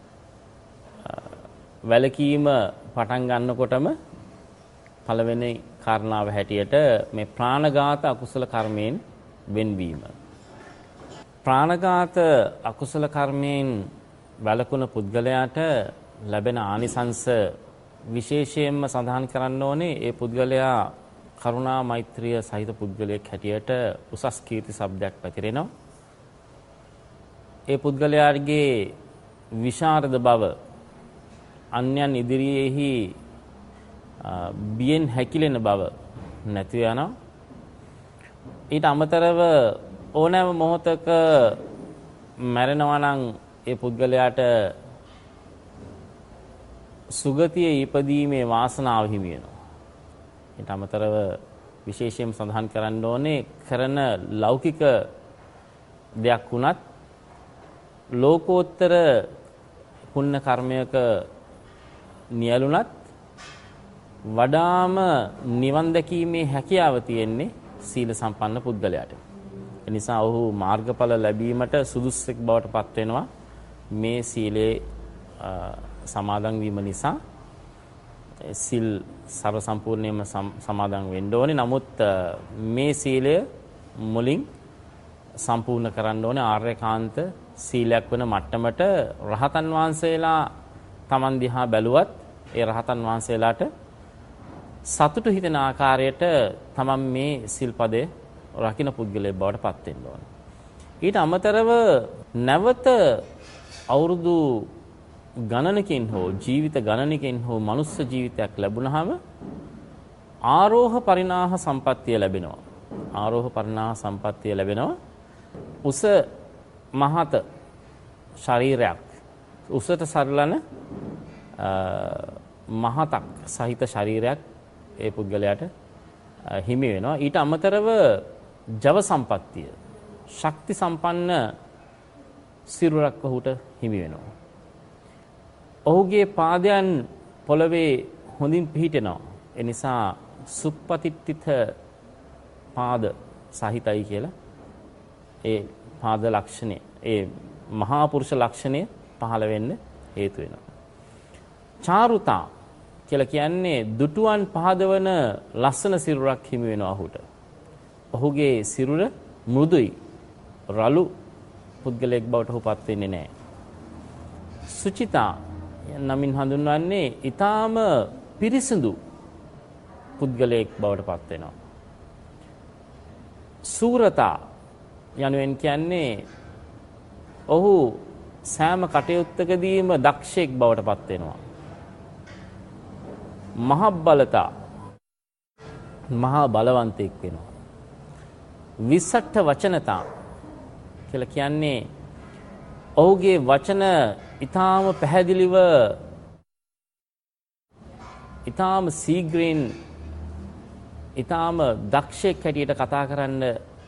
වැලකීම පටන් ගන්නකොටම පළවෙනි කාරණාව හැටියට මේ ප්‍රාණඝාත අකුසල කර්මයෙන් වෙන්වීම. ප්‍රාණඝාත අකුසල කර්මයෙන් වැළකුණ පුද්ගලයාට ලැබෙන ආනිසංස විශේෂයෙන්ම සඳහන් කරන්න ඕනේ ඒ පුද්ගලයා කරුණා මෛත්‍රිය සහිත පුද්ගලයෙක් හැටියට උසස් කීර්ති ශබ්දයක් පැතිරෙනවා. ඒ පුද්ගලයාගේ විශාරද බව අන්‍යයන් ඉදිරියේහි බියෙන් හැකිලෙන බව නැති යනවා. ඊට අමතරව ඕනෑම මොහොතක මැරෙනවා නම් ඒ පුද්ගලයාට සුගතියේ ඉපදීමේ වාසනාව හිමි වෙනවා. ඊට අමතරව විශේෂයෙන් සඳහන් කරන්න ඕනේ කරන ලෞකික දෙයක් වුණත් ලෝකෝත්තර පුණ්‍ය කර්මයක නියලුණත් වඩාම නිවන් දැකීමේ හැකියාව තියෙන්නේ සීල සම්පන්න පුද්ගලයාට. ඒ නිසා ඔහු මාර්ගඵල ලැබීමට සුදුස්සෙක් බවට පත් වෙනවා. මේ සීලේ සමාදන් වීම නිසා සිල් සර්ව සම්පූර්ණයෙන්ම සමාදන් වෙන්න ඕනේ. නමුත් මේ සීලය මුලින් සම්පූර්ණ කරන්න ඕනේ ආර්යකාන්ත සීලයක් වෙන මට්ටමට. රහතන් වහන්සේලා Taman දිහා බැලුවත් ඒ රහතන් වහන්සේලාට සතුටු හිතෙන ආකාරයට Taman මේ සිල්පදේ රකින්න පුද්ගලයෙක් බවට පත් වෙන්න ඕනේ. ඊට අමතරව නැවත අවුරුදු ගණනකින් හෝ ජීවිත ගණනකින් හෝ මනුස්ස ජීවිතයක් ලැබුණාම ආරෝහ පරිණාහ සම්පත්තිය ලැබෙනවා. ආරෝහ පරිණාහ සම්පත්තිය ලැබෙනවා. උස මහත ශරීරයක් උසට සරලන මහතක් සහිත ශරීරයක් ඒ පුද්ගලයාට හිමි වෙනවා. ඊට අමතරව ජව සම්පත්තිය ශක්ති සම්පන්න සිරුරක් ඔහුට හිමි වෙනවා. ඔහුගේ පාදයන් පොළවේ හොඳින් පිහිටෙනවා. ඒ නිසා සුප්පතිට්ඨිත පාද සහිතයි කියලා ඒ පාද ලක්ෂණය ඒ මහා පුරුෂ ලක්ෂණය පහළ වෙන්න හේතු වෙනවා. චාරුතා කියලා කියන්නේ දුටුවන් පහදවන ලස්සන සිරුරක් හිමි වෙනවා ඔහුට. ඔහුගේ සිරුර මෘදුයි රළු පුද්ගලයෙක් බවට ඔහුපත් වෙන්නේ නැහැ. සුචිතා නමින් හඳුන්වන්නේ ඊටාම පිරිසිදු පුද්ගලයෙක් බවට පත් වෙනවා. සූරතා යනුවෙන් කියන්නේ ඔහු සෑම කටයුත්තකදීම දක්ෂයෙක් බවට පත් වෙනවා. මහබ්බලතා මහා බලවන්තයෙක් වෙනවා. විසට්ඨ වචනතා කියලා කියන්නේ ඔහුගේ වචන ඊටාම පැහැදිලිව ඊටාම සීග්‍රෙන් ඊටාම දක්ෂයෙක් හැටියට කතා කරන්න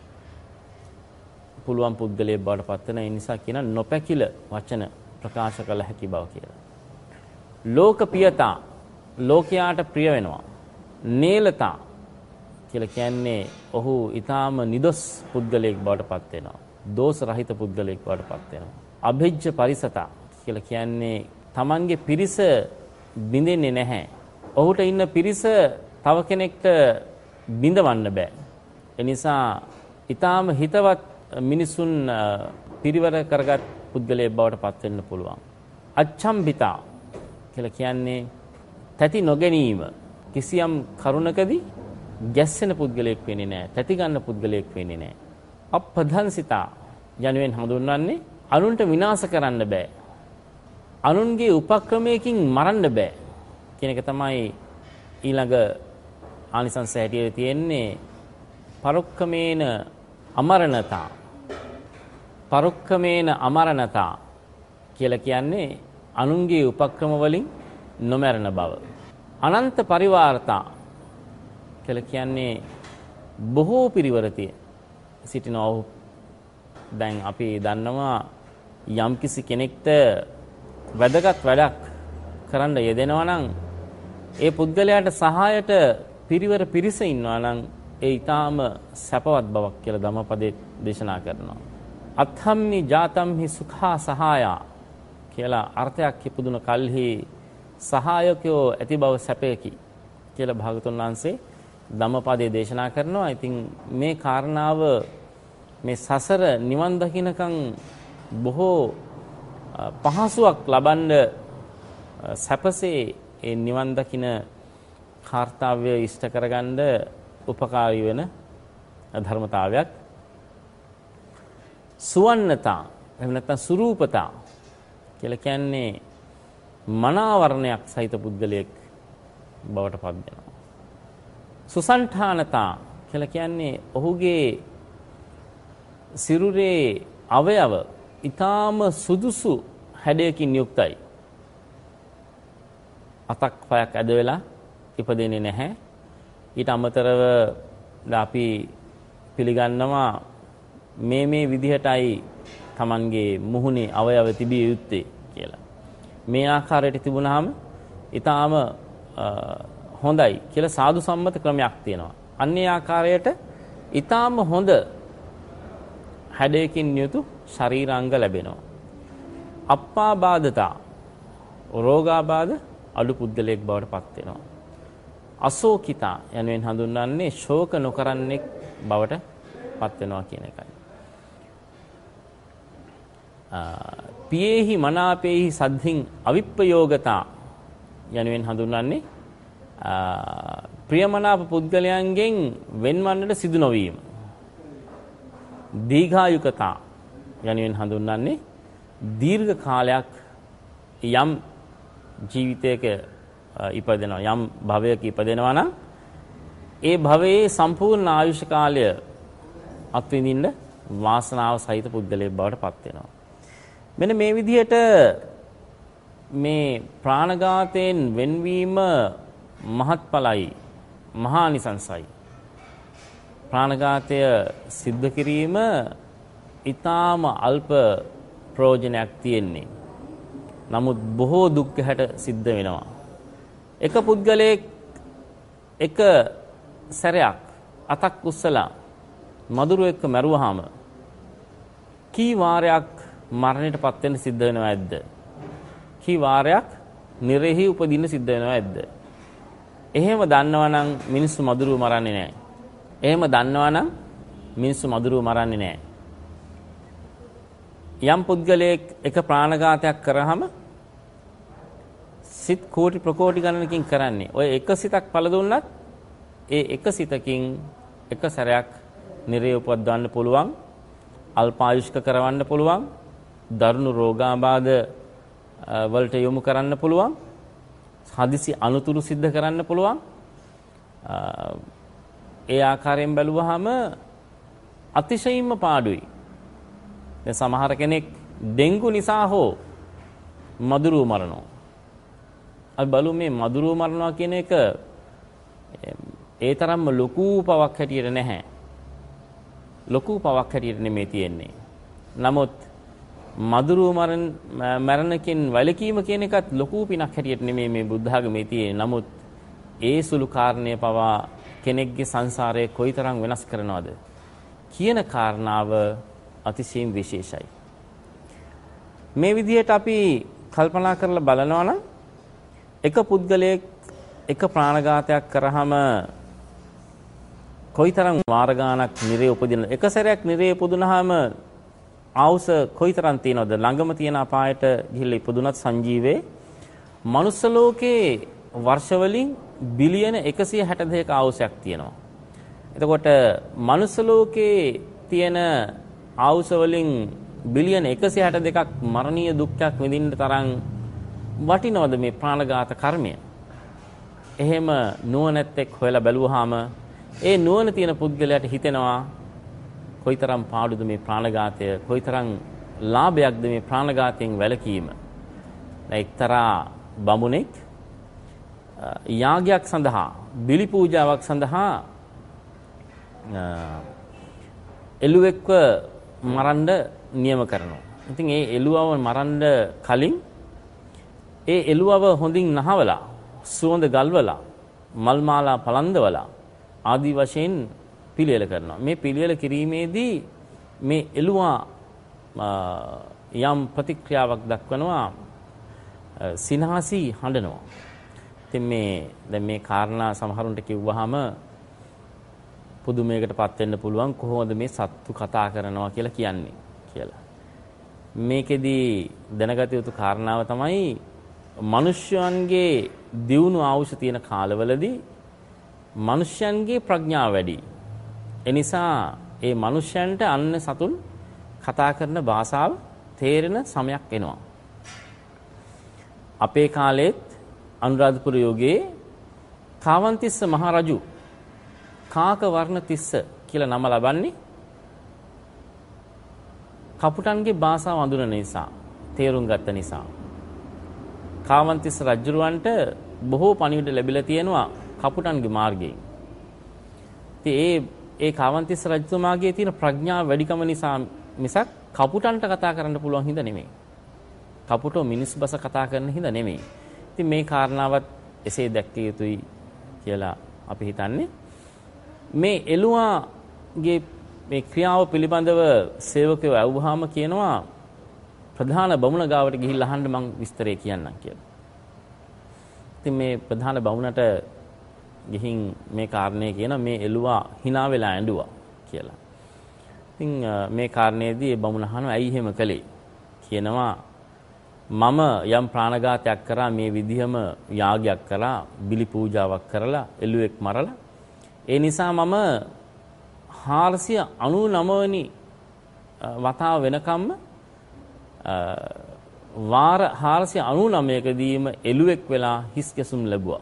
පුළුවන් පුද්ගලයෙක් බවට පත් වෙන. ඒ නිසා කියන නොපැකිල වචන ප්‍රකාශ කළ හැකි බව කියලා. ලෝකපියතා ලෝකයාට ප්‍රිය වෙනවා. නේලතා කියලා කියන්නේ ඔහු ඊටාම නිදොස් පුද්ගලයෙක් බවට පත් වෙනවා. දෝෂ රහිත පුද්ගලයෙක් බවට පත් වෙනවා. අභිජ්ජ පරිසතා කියලා කියන්නේ Tamanගේ පිරිස බිඳෙන්නේ නැහැ. ඔහුට ඉන්න පිරිස තව කෙනෙක්ට බිඳවන්න බෑ. ඒ නිසා ඊටාම හිතවත් මිනිසුන් පිරිවර කරගත් පුද්ගලයෙක් බවට පත් වෙන්න පුළුවන්. අච්ඡම්බිතා කියලා කියන්නේ තැති නොගැනීම. කිසියම් කරුණකදී ගැස්සෙන පුද්ගලයෙක් වෙන්නේ නැහැ. තැති ගන්න පුද්ගලයෙක් වෙන්නේ නැහැ. අප්පධංසිතා යනුවෙන් හඳුන්වන්නේ අනුන්ට විනාශ කරන්න බෑ. අනුන්ගේ උපක්‍රමයකින් මරන්න බෑ කියන එක තමයි ඊළඟ ආනිසංස හැටියට තියෙන්නේ. පරුක්කමේන අමරණතා. පරුක්කමේන අමරණතා කියලා කියන්නේ අනුන්ගේ උපක්‍රම වලින් නොමරන බව. අනන්ත පරිවාරතා කියලා කියන්නේ බොහෝ පිරිවරතිය සිටිනව. දැන් අපි දන්නවා යම්කිසි කෙනෙක්ට වැදගත් වැඩක් කරන්න යෙදෙනවා නම් ඒ පුද්ගලයාට සහායට පිරිවර පිරිස ඉන්නවා නම් ඒ ඊටාම සැපවත් බවක් කියලා ධම්මපදයේ දේශනා කරනවා. අත්ථම්මි ජාතම්හි සුඛා සහායා කියලා අර්ථයක් හිපුදුන කල්හි සහායකයෝ ඇති බව සැපයකි කියලා භාගතුන් වහන්සේ ධම්මපදයේ දේශනා කරනවා. ඉතින් මේ කාරණාව මේ සසර නිවන් දකින්නකම් බොහෝ පහසුවක් ලබන්න සැපසේ ඒ නිවන් දකින්න කාර්යය ඉෂ්ට කරගන්න උපකාරී වෙන ධර්මතාවයක්. සුවන්නතා එහෙම නැත්නම් සුරූපතා කියලා කියන්නේ මනාවරණයක් සහිත පුද්ගලයෙක් බවට පත් වෙනවා. සුසංඨානතා කියලා කියන්නේ ඔහුගේ සිරුරේ අවයව ඊටාම සුදුසු හැඩයකින් යුක්තයි. අතක් පයක් ඇද වෙලා ඉපදෙන්නේ නැහැ. ඊට අමතරව අපි පිළිගන්නවා මේ විදිහටයි Tamanගේ මුහුණේ අවයව තිබිය යුත්තේ කියලා. මේ ආකාරයට තිබුණාම ඊටාම හොඳයි කියලා සාදු සම්මත ක්‍රමයක් තියෙනවා. අන්නේ ආකාරයට ඊටාම හොඳ හැඩයකින් යුතු ශරීරාංග ලැබෙනවා. අප්පාබාධතා රෝගාබාධ අඩු පුද්ගලයෙක් බවට පත් වෙනවා. අශෝකිතා යනුවෙන් හඳුන්වන්නේ ශෝක නොකරන්නෙක් බවට පත් වෙනවා කියන එකයි. පියේහි මනාපේහි සද්ධින් අවිප්පයෝගතා යනුවෙන් හඳුන්වන්නේ ප්‍රියමනාප පුද්ගලයන්ගෙන් වෙන්වන්නට සිදු නොවීම. දීඝායුකතා යනුවෙන් හඳුන්වන්නේ දීර්ඝ කාලයක් යම් ජීවිතයක ඉපදෙනවා යම් භවයක ඉපදෙනවා නම් ඒ භවයේ සම්පූර්ණ ආයුෂ කාලය අත්විඳින්න වාසනාව සහිත පුද්ගලයෙක් බවට පත් වෙනවා. මෙන්න මේ විදිහට මේ ප්‍රාණඝාතයෙන් වෙන්වීම මහත්ඵලයි මහානිසංසයි. ප්‍රාණඝාතය සිද්ධ කිරීම ඊටාම අල්ප ප්‍රයෝජනයක් තියෙන්නේ. නමුත් බොහෝ දුක් ගැට සිද්ධ වෙනවා. එක පුද්ගලයෙක් එක සැරයක් අතක් උස්සලා මදුරුවෙක්ව මැරුවාම කී වාරයක් මරණයටපත් වෙන්න සිද්ධ වෙනව ඇද්ද? කී වාරයක් නිරෙහි උපදින්න සිද්ධ වෙනව ඇද්ද? එහෙම දන්නවනම් මිනිස්සු මදුරුව මරන්නේ නැහැ. එහෙම දන්නවනම් මිනිස්සු මදුරුව මරන්නේ නැහැ. යම් පුද්ගලයෙක් එක ප්‍රාණඝාතයක් කරාම සිත් කෝටි ප්‍රකෝටි ගණනකින් කරන්නේ. ඔය එක සිතක් පළ දුන්නත් ඒ එක සිතකින් එක සැරයක් නිරේ උපද්දවන්න පුළුවන්, අල්පායුෂ්ක කරවන්න පුළුවන්, දරුණු රෝගාබාධ වලට යොමු කරන්න පුළුවන්, හදිසි අනුතුරු සිද්ධ කරන්න පුළුවන්. ඒ ආකාරයෙන් බැලුවහම අතිශයින්ම පාඩුයි. දැන් සමහර කෙනෙක් ඩෙන්ගු නිසා හෝ මදුරුව මරනවා. අපි බලමු මේ මදුරුව මරනවා කියන එක ඒ තරම්ම ලොකු පවක් හැටියට නැහැ. ලොකු පවක් හැටියට නෙමෙයි තියෙන්නේ. නමුත් මදුරුව මරණකින් වැළකීම කියන එකත් ලොකු පිනක් හැටියට නෙමෙයි මේ බුද්ධ ආගමේ තියෙන්නේ. නමුත් ඒ සුළු කාරණය පවා කෙනෙක්ගේ සංසාරය කොයිතරම් වෙනස් කරනවද කියන කාරණාව අතිශයින් විශේෂයි. මේ විදිහට අපි කල්පනා කරලා බලනවා නම් එක පුද්ගලයෙක් එක ප්‍රාණඝාතයක් කරාම කොයිතරම් වාර ගාණක් නිරේ උපදින එක සැරයක් නිරේ උපදුනහම ආවුස කොයිතරම් තියනවද ළඟම තියෙන අපායට ගිහිල්ලා ඉපදුනත් සංජීවේ මනුස්ස ලෝකේ වර්ෂ වලින් බිලියන 162ක ආවුසයක් තියෙනවා. එතකොට මනුස්ස ලෝකේ තියෙන ආවුස වලින් බිලියන 162ක් මරණීය දුක්ඛයක් විඳින්න තරම් වටිනවද මේ ප්‍රාණඝාත කර්මය? එහෙම නුවණැත්තෙක් හොයලා බැලුවාම ඒ නුවණ තියෙන පුද්ගලයාට හිතෙනවා කොයිතරම් පාඩුද මේ ප්‍රාණඝාතය, කොයිතරම් ලාභයක්ද මේ ප්‍රාණඝාතයෙන් වැළකීම. එක්තරා බමුණෙක් යාගයක් සඳහා, බිලි පූජාවක් සඳහා එළුවෙක්ව මරන්න නියම කරනවා. ඉතින් ඒ එළුවව මරන්න කලින් ඒ එළුවව හොඳින් නහවලා, සුවඳ ගල්වලා, මල් මාලා පලන්දවලා ආදී වශයෙන් පිළියෙල කරනවා. මේ පිළියෙල කිරීමේදී මේ එළුවා යම් ප්‍රතික්‍රියාවක් දක්වනවා, සිනහසී හඬනවා. ඉතින් දැන් මේ කාරණා සමහරුන්ට කිව්වහම පුදුමයකටපත් වෙන්න පුළුවන් කොහොමද මේ සත්තු කතා කරනවා කියලා කියන්නේ කියලා. මේකෙදී දැනගත යුතු කාරණාව තමයි මිනිස්යන්ගේ දියුණු ආයුෂ තියෙන කාලවලදී මිනිස්යන්ගේ ප්‍රඥාව වැඩි. ඒ නිසා ඒ මිනිස්යන්ට අන්න සතුන් කතා කරන භාෂාව තේරෙන සමයක් එනවා. අපේ කාලෙත් අනුරාධපුර යුගයේ කාවන්තිස්ස මහරජු කාක වර්ණ තිස්ස කියලා නම ලබන්නේ කපුටන්ගේ භාෂාව අඳුනන නිසා, තේරුම් ගත්ත නිසා. කාවන්තිස්ස රජුරවන්ට බොහෝ පණිවිඩ ලැබිලා තියෙනවා කපුටන්ගේ මාර්ගයෙන්. ඉතින් ඒ කාවන්තිස්ස රජතුමාගේ තියෙන ප්‍රඥාව වැඩිකම නිසා මිසක් කපුටන්ට කතා කරන්න පුළුවන් හින්දා නෙමෙයි. කපුටෝ මිනිස් බස කතා කරන හින්දා නෙමෙයි. ඉතින් මේ කාරණාවත් එසේ දැක්කිය යුතුයි කියලා අපි හිතන්නේ. මේ එළුවාගේ මේ ක්‍රියාව පිළිබඳව සේවකයෝ ඇහුවාම කියනවා ප්‍රධාන බමුණ ගාවට ගිහිල්ලා අහන්න මං විස්තරය කියන්නම් කියලා. ඉතින් මේ ප්‍රධාන බමුණට ගිහින් මේ කාරණේ කියන මේ එළුවා hina වෙලා ඇඬුවා කියලා. ඉතින් මේ කාරණේදී ඒ බමුණ අහනවා ඇයි එහෙම කළේ? කියනවා මම යම් ප්‍රාණඝාතයක් කරා, මේ විදිහම යාගයක් කරා, බිලි පූජාවක් කරලා එළුවෙක් මරලා, ඒ නිසා මම 499 වෙනි වතාව වෙනකම්ම වාර 499කදීම එළුවෙක් වෙලා හිස් ගැසුම් ලැබුවා.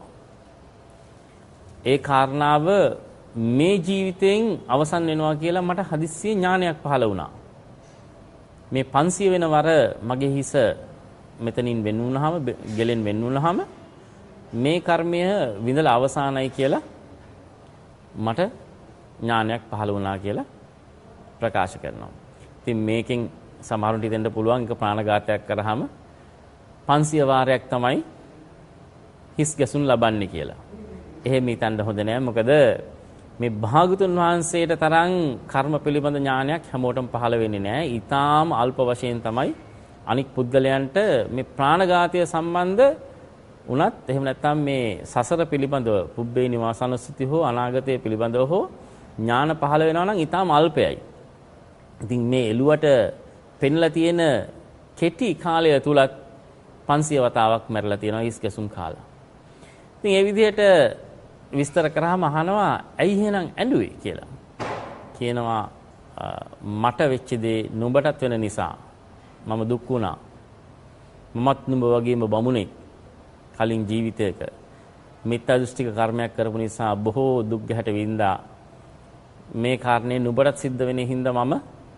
ඒ කාරණාව මේ ජීවිතයෙන් අවසන් වෙනවා කියලා මට හදිස්සියේ ඥානයක් පහළ වුණා. මේ 500 වෙන වර මගේ හිස මෙතනින් වෙන් වුණාම, ගෙලෙන් වෙන් වුණාම මේ කර්මය විඳලා අවසానයි කියලා මට ඥානයක් පහළ වුණා කියලා ප්‍රකාශ කරනවා. ඉතින් මේකෙන් සමහරුන්ට හිතෙන්න පුළුවන් එක ප්‍රාණඝාතයක් කරාම 500 වාරයක් තමයි හිස් ගැසුම් ලබන්නේ කියලා. එහෙම හිතන්න හොඳ නෑ. මොකද මේ භාගතුන් වහන්සේට තරම් කර්ම පිළිබඳ ඥානයක් හැමෝටම පහළ වෙන්නේ නෑ. ඊටාම අල්ප වශයෙන් තමයි අනික් පුද්ගලයන්ට මේ ප්‍රාණඝාතය සම්බන්ධ උනත්, එහෙම නැත්නම් මේ සසර පිළිබඳව පුබ්බේ නිවාසානුස්සති හෝ අනාගතය පිළිබඳව හෝ ඥාන පහළ වෙනවා නම් ඊටාම අල්පයයි. ඉතින් මේ එළුවට පෙන්ලා තියෙන කෙටි කාලය තුලත් 500 වතාවක් මැරලා තියෙනවා හිස් ගැසුම් කාලා. ඉතින් ඒ විදිහට විස්තර කරාම අහනවා ඇයි එහෙනම් ඇඬුවේ කියලා. කියනවා මට වෙච්ච දේ නුඹටත් වෙන නිසා මම දුක් වුණා. මමත් නුඹ වගේම බමුණෙක්. කලින් ජීවිතයක මිත්‍යා දෘෂ්ටික කර්මයක් කරපු නිසා බොහෝ දුක් ගැහැට වින්දා. මේ කාරණේ නුඹටත් සිද්ධ වෙන්නේ හින්දා මම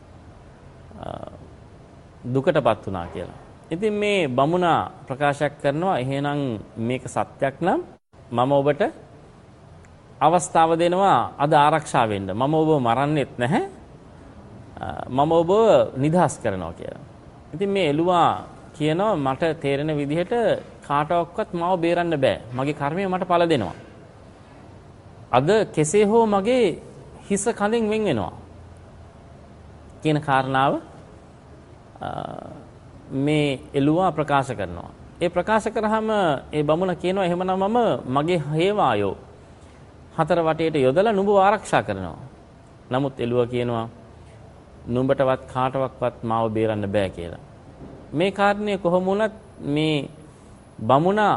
දුකටපත් වුණා කියලා. ඉතින් මේ බමුණා ප්‍රකාශයක් කරනවා එහෙනම් මේක සත්‍යක් නම් මම ඔබට අවස්ථාව දෙනවා අද ආරක්ෂා වෙන්න. මම ඔබව මරන්නෙත් නැහැ. මම ඔබ නිදහස් කරනවා කියලා. ඉතින් මේ එළුවා කියනවා මට තේරෙන විදිහට කාටවත් මාව බේරන්න බෑ. මගේ කර්මය මට පළ දෙනවා. අද කෙසේ හෝ මගේ හිස කඳෙන් වෙන් වෙනවා කියන කාරණාව මේ එළුවා ප්‍රකාශ කරනවා. ඒ ප්‍රකාශ කරාම ඒ බමුණ කියනවා එහෙමනම් මම මගේ හේවායෝ හතර වටේට යොදලා නුඹව ආරක්ෂා කරනවා. නමුත් එළුවා කියනවා නුඹටවත් කාටවත් මාව බේරන්න බෑ කියලා. මේ කාරණේ කොහොම වුණත් මේ බමුණා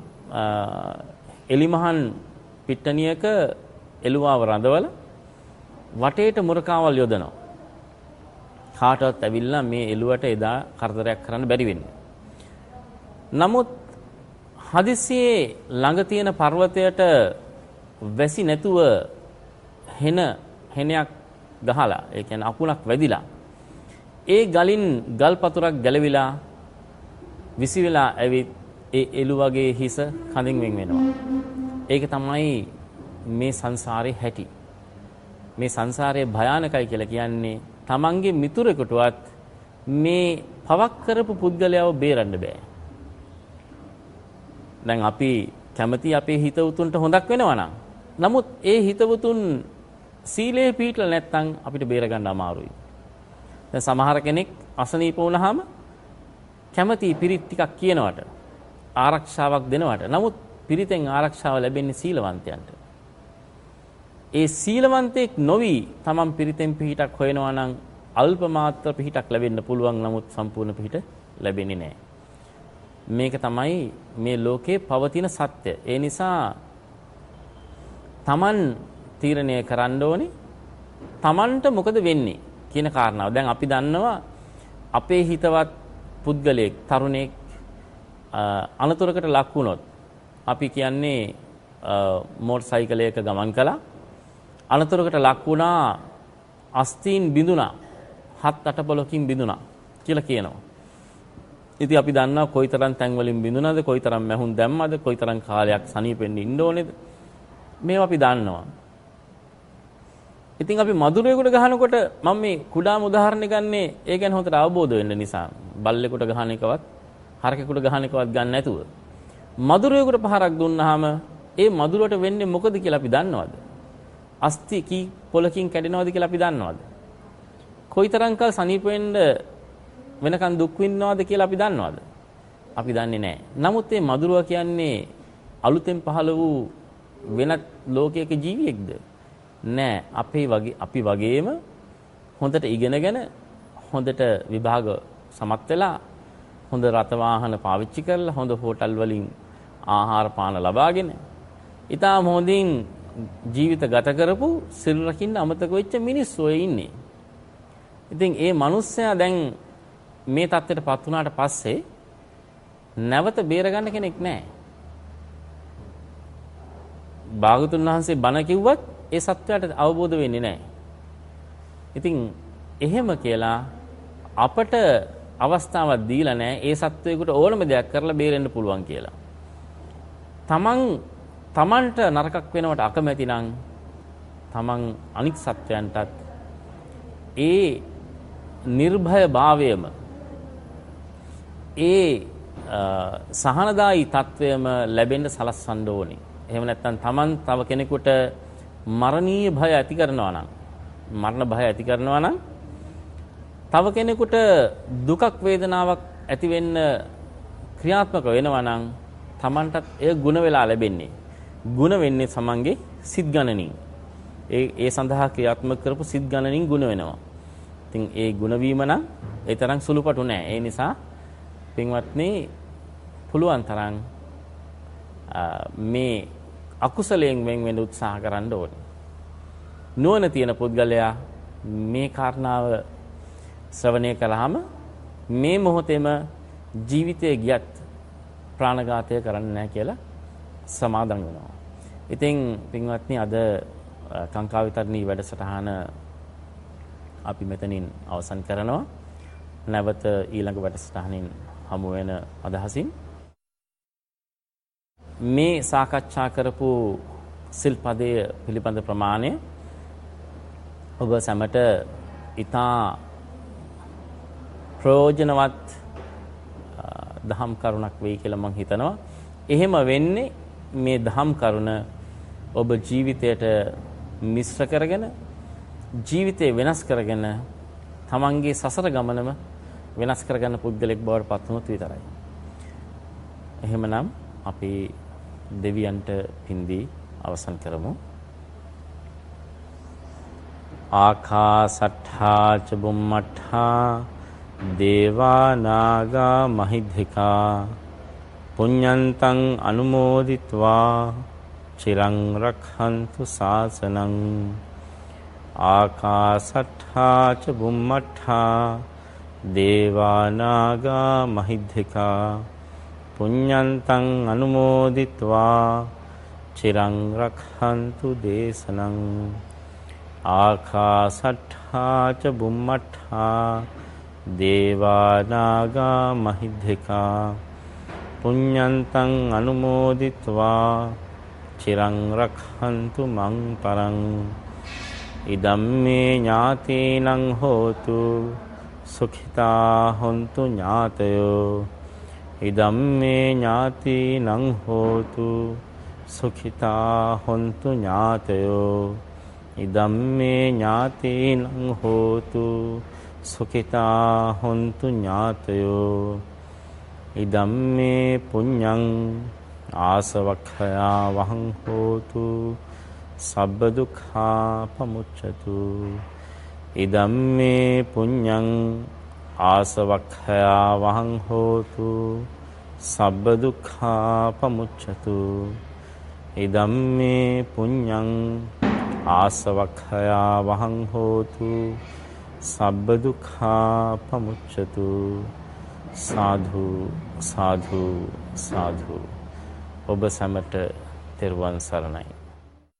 එලිමහන් පිට්ටනියක එළුවාව රඳවල වටේට මුරකාවල් යොදනවා. කාටවත් ඇවිල්ලා මේ එළුවට එදා කරදරයක් කරන්න බැරි වෙන්නේ. නමුත් හදිස්සියේ ළඟ තියෙන පර්වතයට වැසි නැතුව හෙනයක් ගහලා ඒ කියන්නේ අකුණක් වැදිලා ඒ ගලින් ගල් පතුරක් ගැලවිලා විසි වෙලා ඇවිත් ඒ එළුවගේ හිස කඳින් වෙන් වෙනවා. ඒක තමයි මේ සංසාරේ හැටි. මේ සංසාරයේ භයානකයි කියලා කියන්නේ තමන්ගේ මිතුරෙකුටවත් මේ පවක් කරපු පුද්ගලයාව බේරන්න බෑ. දැන් අපි කැමති අපේ හිතවතුන්ට හොඳක් වෙනවා නම් නමුත් ඒ හිතවතුන් සීලේ පිළිපදලා නැත්නම් අපිට බේර ගන්න අමාරුයි. දැන් සමහර කෙනෙක් අසනීප වුණාම කැමති පිරිත් ටිකක් කියනවට ආරක්ෂාවක් දෙනවට නමුත් පිරිතෙන් ආරක්ෂාව ලැබෙන්නේ සීලවන්තයන්ට. ඒ සීලවන්තයෙක් නොවි තමන් පිරිතෙන් පිහිටක් හොයනවා නම් අල්ප මාත්‍ර පිහිටක් ලැබෙන්න පුළුවන් නමුත් සම්පූර්ණ පිහිට ලැබෙන්නේ නැහැ. මේක තමයි මේ ලෝකේ පවතින සත්‍ය. ඒ නිසා තමන් තීරණය කරන්න ඕනේ තමන්ට මොකද වෙන්නේ කියන කාරණාව. දැන් අපි දන්නවා අපේ හිතවත් පුද්ගලයෙක් තරුණයෙක් අනතුරකට ලක් වුණොත් අපි කියන්නේ මෝටර් සයිකලයක ගමන් කළා අනතුරකට ලක් වුණා අස්තීන් බිඳුණා 7-8 පොලකින් බිඳුණා කියලා කියනවා. ඉතින් අපි දන්නවා කොයිතරම් තැන් වලින් බිඳුණාද කොයිතරම් මැහුම් දැම්මද කොයිතරම් කාලයක් සනීපෙන්න ඉන්න ඕනේද මේවා අපි දන්නවා. ඉතින් අපි මදුරුවෙකුට ගහනකොට මම මේ කුඩාම උදාහරණ ගන්නේ ඒ ගැන හොඳට අවබෝධ වෙන්න නිසා. බල්ලෙකුට ගහන එකවත් හරකෙකුට ගහන එකවත් ගන්න නැතුව. මදුරුවෙකුට පහරක් දුන්නාම ඒ මදුරුවට වෙන්නේ මොකද කියලා අපි දන්නවද? අස්ති කී පොලකින් කැඩෙනවද කියලා අපි දන්නවද? කොයිතරම්කල් සනීප වෙනකන් දුක් විඳිනවද කියලා අපි දන්නවද? අපි දන්නේ නැහැ. නමුත් මේ මදුරුවා කියන්නේ අලුතෙන් පහළ වූ වෙනත් ලෝකයක ජීවියෙක්ද? නෑ. අපි වගේම හොඳට ඉගෙනගෙන හොඳට විභාග සමත් වෙලා හොඳ රථ වාහන පාවිච්චි කරලා හොඳ හෝටල් වලින් ආහාර පාන ලබාගෙන ඊටාම හොඳින් ජීවිත ගත කරපු සිල් රකින්න අමතක වෙච්ච මිනිස්සු ඔය ඉන්නේ. ඉතින් ඒ මිනිස්සයා දැන් මේ தත්ත්වයටපත් වුණාට පස්සේ නැවත බේරගන්න කෙනෙක් නැහැ. භාගතුන් වහන්සේ බණ කිව්වත් ඒ සත්‍යයට අවබෝධ වෙන්නේ නැහැ. ඉතින් එහෙම කියලා අපට අවස්ථාවක් දීලා නැහැ ඒ සත්වයකට ඕනම දෙයක් කරලා බේරෙන්න පුළුවන් කියලා. තමන්ට නරකක් වෙනවට අකමැති නම් තමන් අනික් සත්වයන්ටත් ඒ නිර්භය භාවයම ඒ සහනදායි තත්වයම ලැබෙන්න සලස්වන්න ඕනේ. එහෙම නැත්නම් තමන් තව කෙනෙකුට මරණීය භය ඇති කරනවා නම් මරණ භය ඇති කරනවා නම් තව කෙනෙකුට දුකක් වේදනාවක් ඇති වෙන්න ක්‍රියාත්මක වෙනවා නම් තමන්ටත් එය ಗುಣ වෙලා ලැබෙන්නේ. ಗುಣ වෙන්නේ සමන්ගේ සිත් ගණනින්. ඒ සඳහා ක්‍රියාත්මක කරපු සිත් ගණනින් ಗುಣ වෙනවා. ඉතින් ඒ ಗುಣ වීම නම් ඒ තරම් සුළුපටු නෑ. ඒ නිසා පින්වත්නි පුළුවන් තරම් මේ අකුසලයෙන් වෙන් වෙන්න උත්සාහ කරන්න ඕනේ. නුවණ තියෙන පුද්ගලයා මේ කාරණාව ශ්‍රවණය කළාම මේ මොහොතේම ජීවිතය ගියත් ප්‍රාණඝාතය කරන්නේ නැහැ කියලා සමාදන් වෙනවා. ඉතින් පින්වත්නි අද කාංකා විතරණී වැඩසටහන අපි මෙතනින් අවසන් කරනවා. නැවත ඊළඟ වැඩසටහනින් හමු වෙන අදහසින් මේ සාකච්ඡා කරපු සිල්පදය පිළිබඳ ප්‍රමාණය ඔබ සැමට ඊතා ප්‍රයෝජනවත් දහම් කරුණක් වෙයි කියලා මම හිතනවා. එහෙම වෙන්නේ මේ දහම් කරුණ ඔබ ජීවිතයට මිශ්‍ර කරගෙන ජීවිතේ වෙනස් කරගෙන තමන්ගේ සසර ගමනම වෙනස් කරගන්න පුද්ගලෙක් බවට පත් වුණොත් විතරයි. එහෙමනම් අපි දෙවියන්ට පින්දී අවසන් කරමු. ආකාසට්ඨා ච බුම්මට්ඨා දේවා නාග මහිද්దికා පුඤ්ඤන්තං අනුමෝදිත්වා චිරං රක්ඛන්තු ශාසනං ආකාසට්ඨා ච බුම්මට්ඨා දේවා නාග මහිද්దికා පුඤ්ඤන්තං අනුමෝදිත්වා චිරං රක්ඛන්තු දේශනං ආකාසට්ඨා ච බුම්මට්ඨා දේවා නාග මහිද්దికා පුඤ්ඤන්තං අනුමෝදිත්වා චිරං රක්ඛන්තු මං පරං ඉදම්මේ ඥාතීනං හෝතු සුඛිතා හොන්තු ඥාතයෝ ඉදම්මේ ඥාතීනං හෝතු සුඛිතා හොන්තු ඥාතයෝ ඉදම්මේ ඥාතීනං හෝතු සුඛිතා හොන්තු ඥාතයෝ ඉදම්මේ පුඤ්ඤං ආසවක්ඛයා වහං හෝතු සබ්බ දුක්ඛා පමුච්ඡතු ඉදම්මේ පුඤ්ඤං ආසවක්ඛයා වහං හෝතු සබ්බ දුක්ඛා පමුච්ඡතු ඉදම්මේ පුඤ්ඤං ආසවක්ඛයා වහං හෝතු සබ්බ දුක්ඛා පමුච්ඡතු සාධු සාධු සාධු ඔබ සැමට තෙරුවන් සරණයි.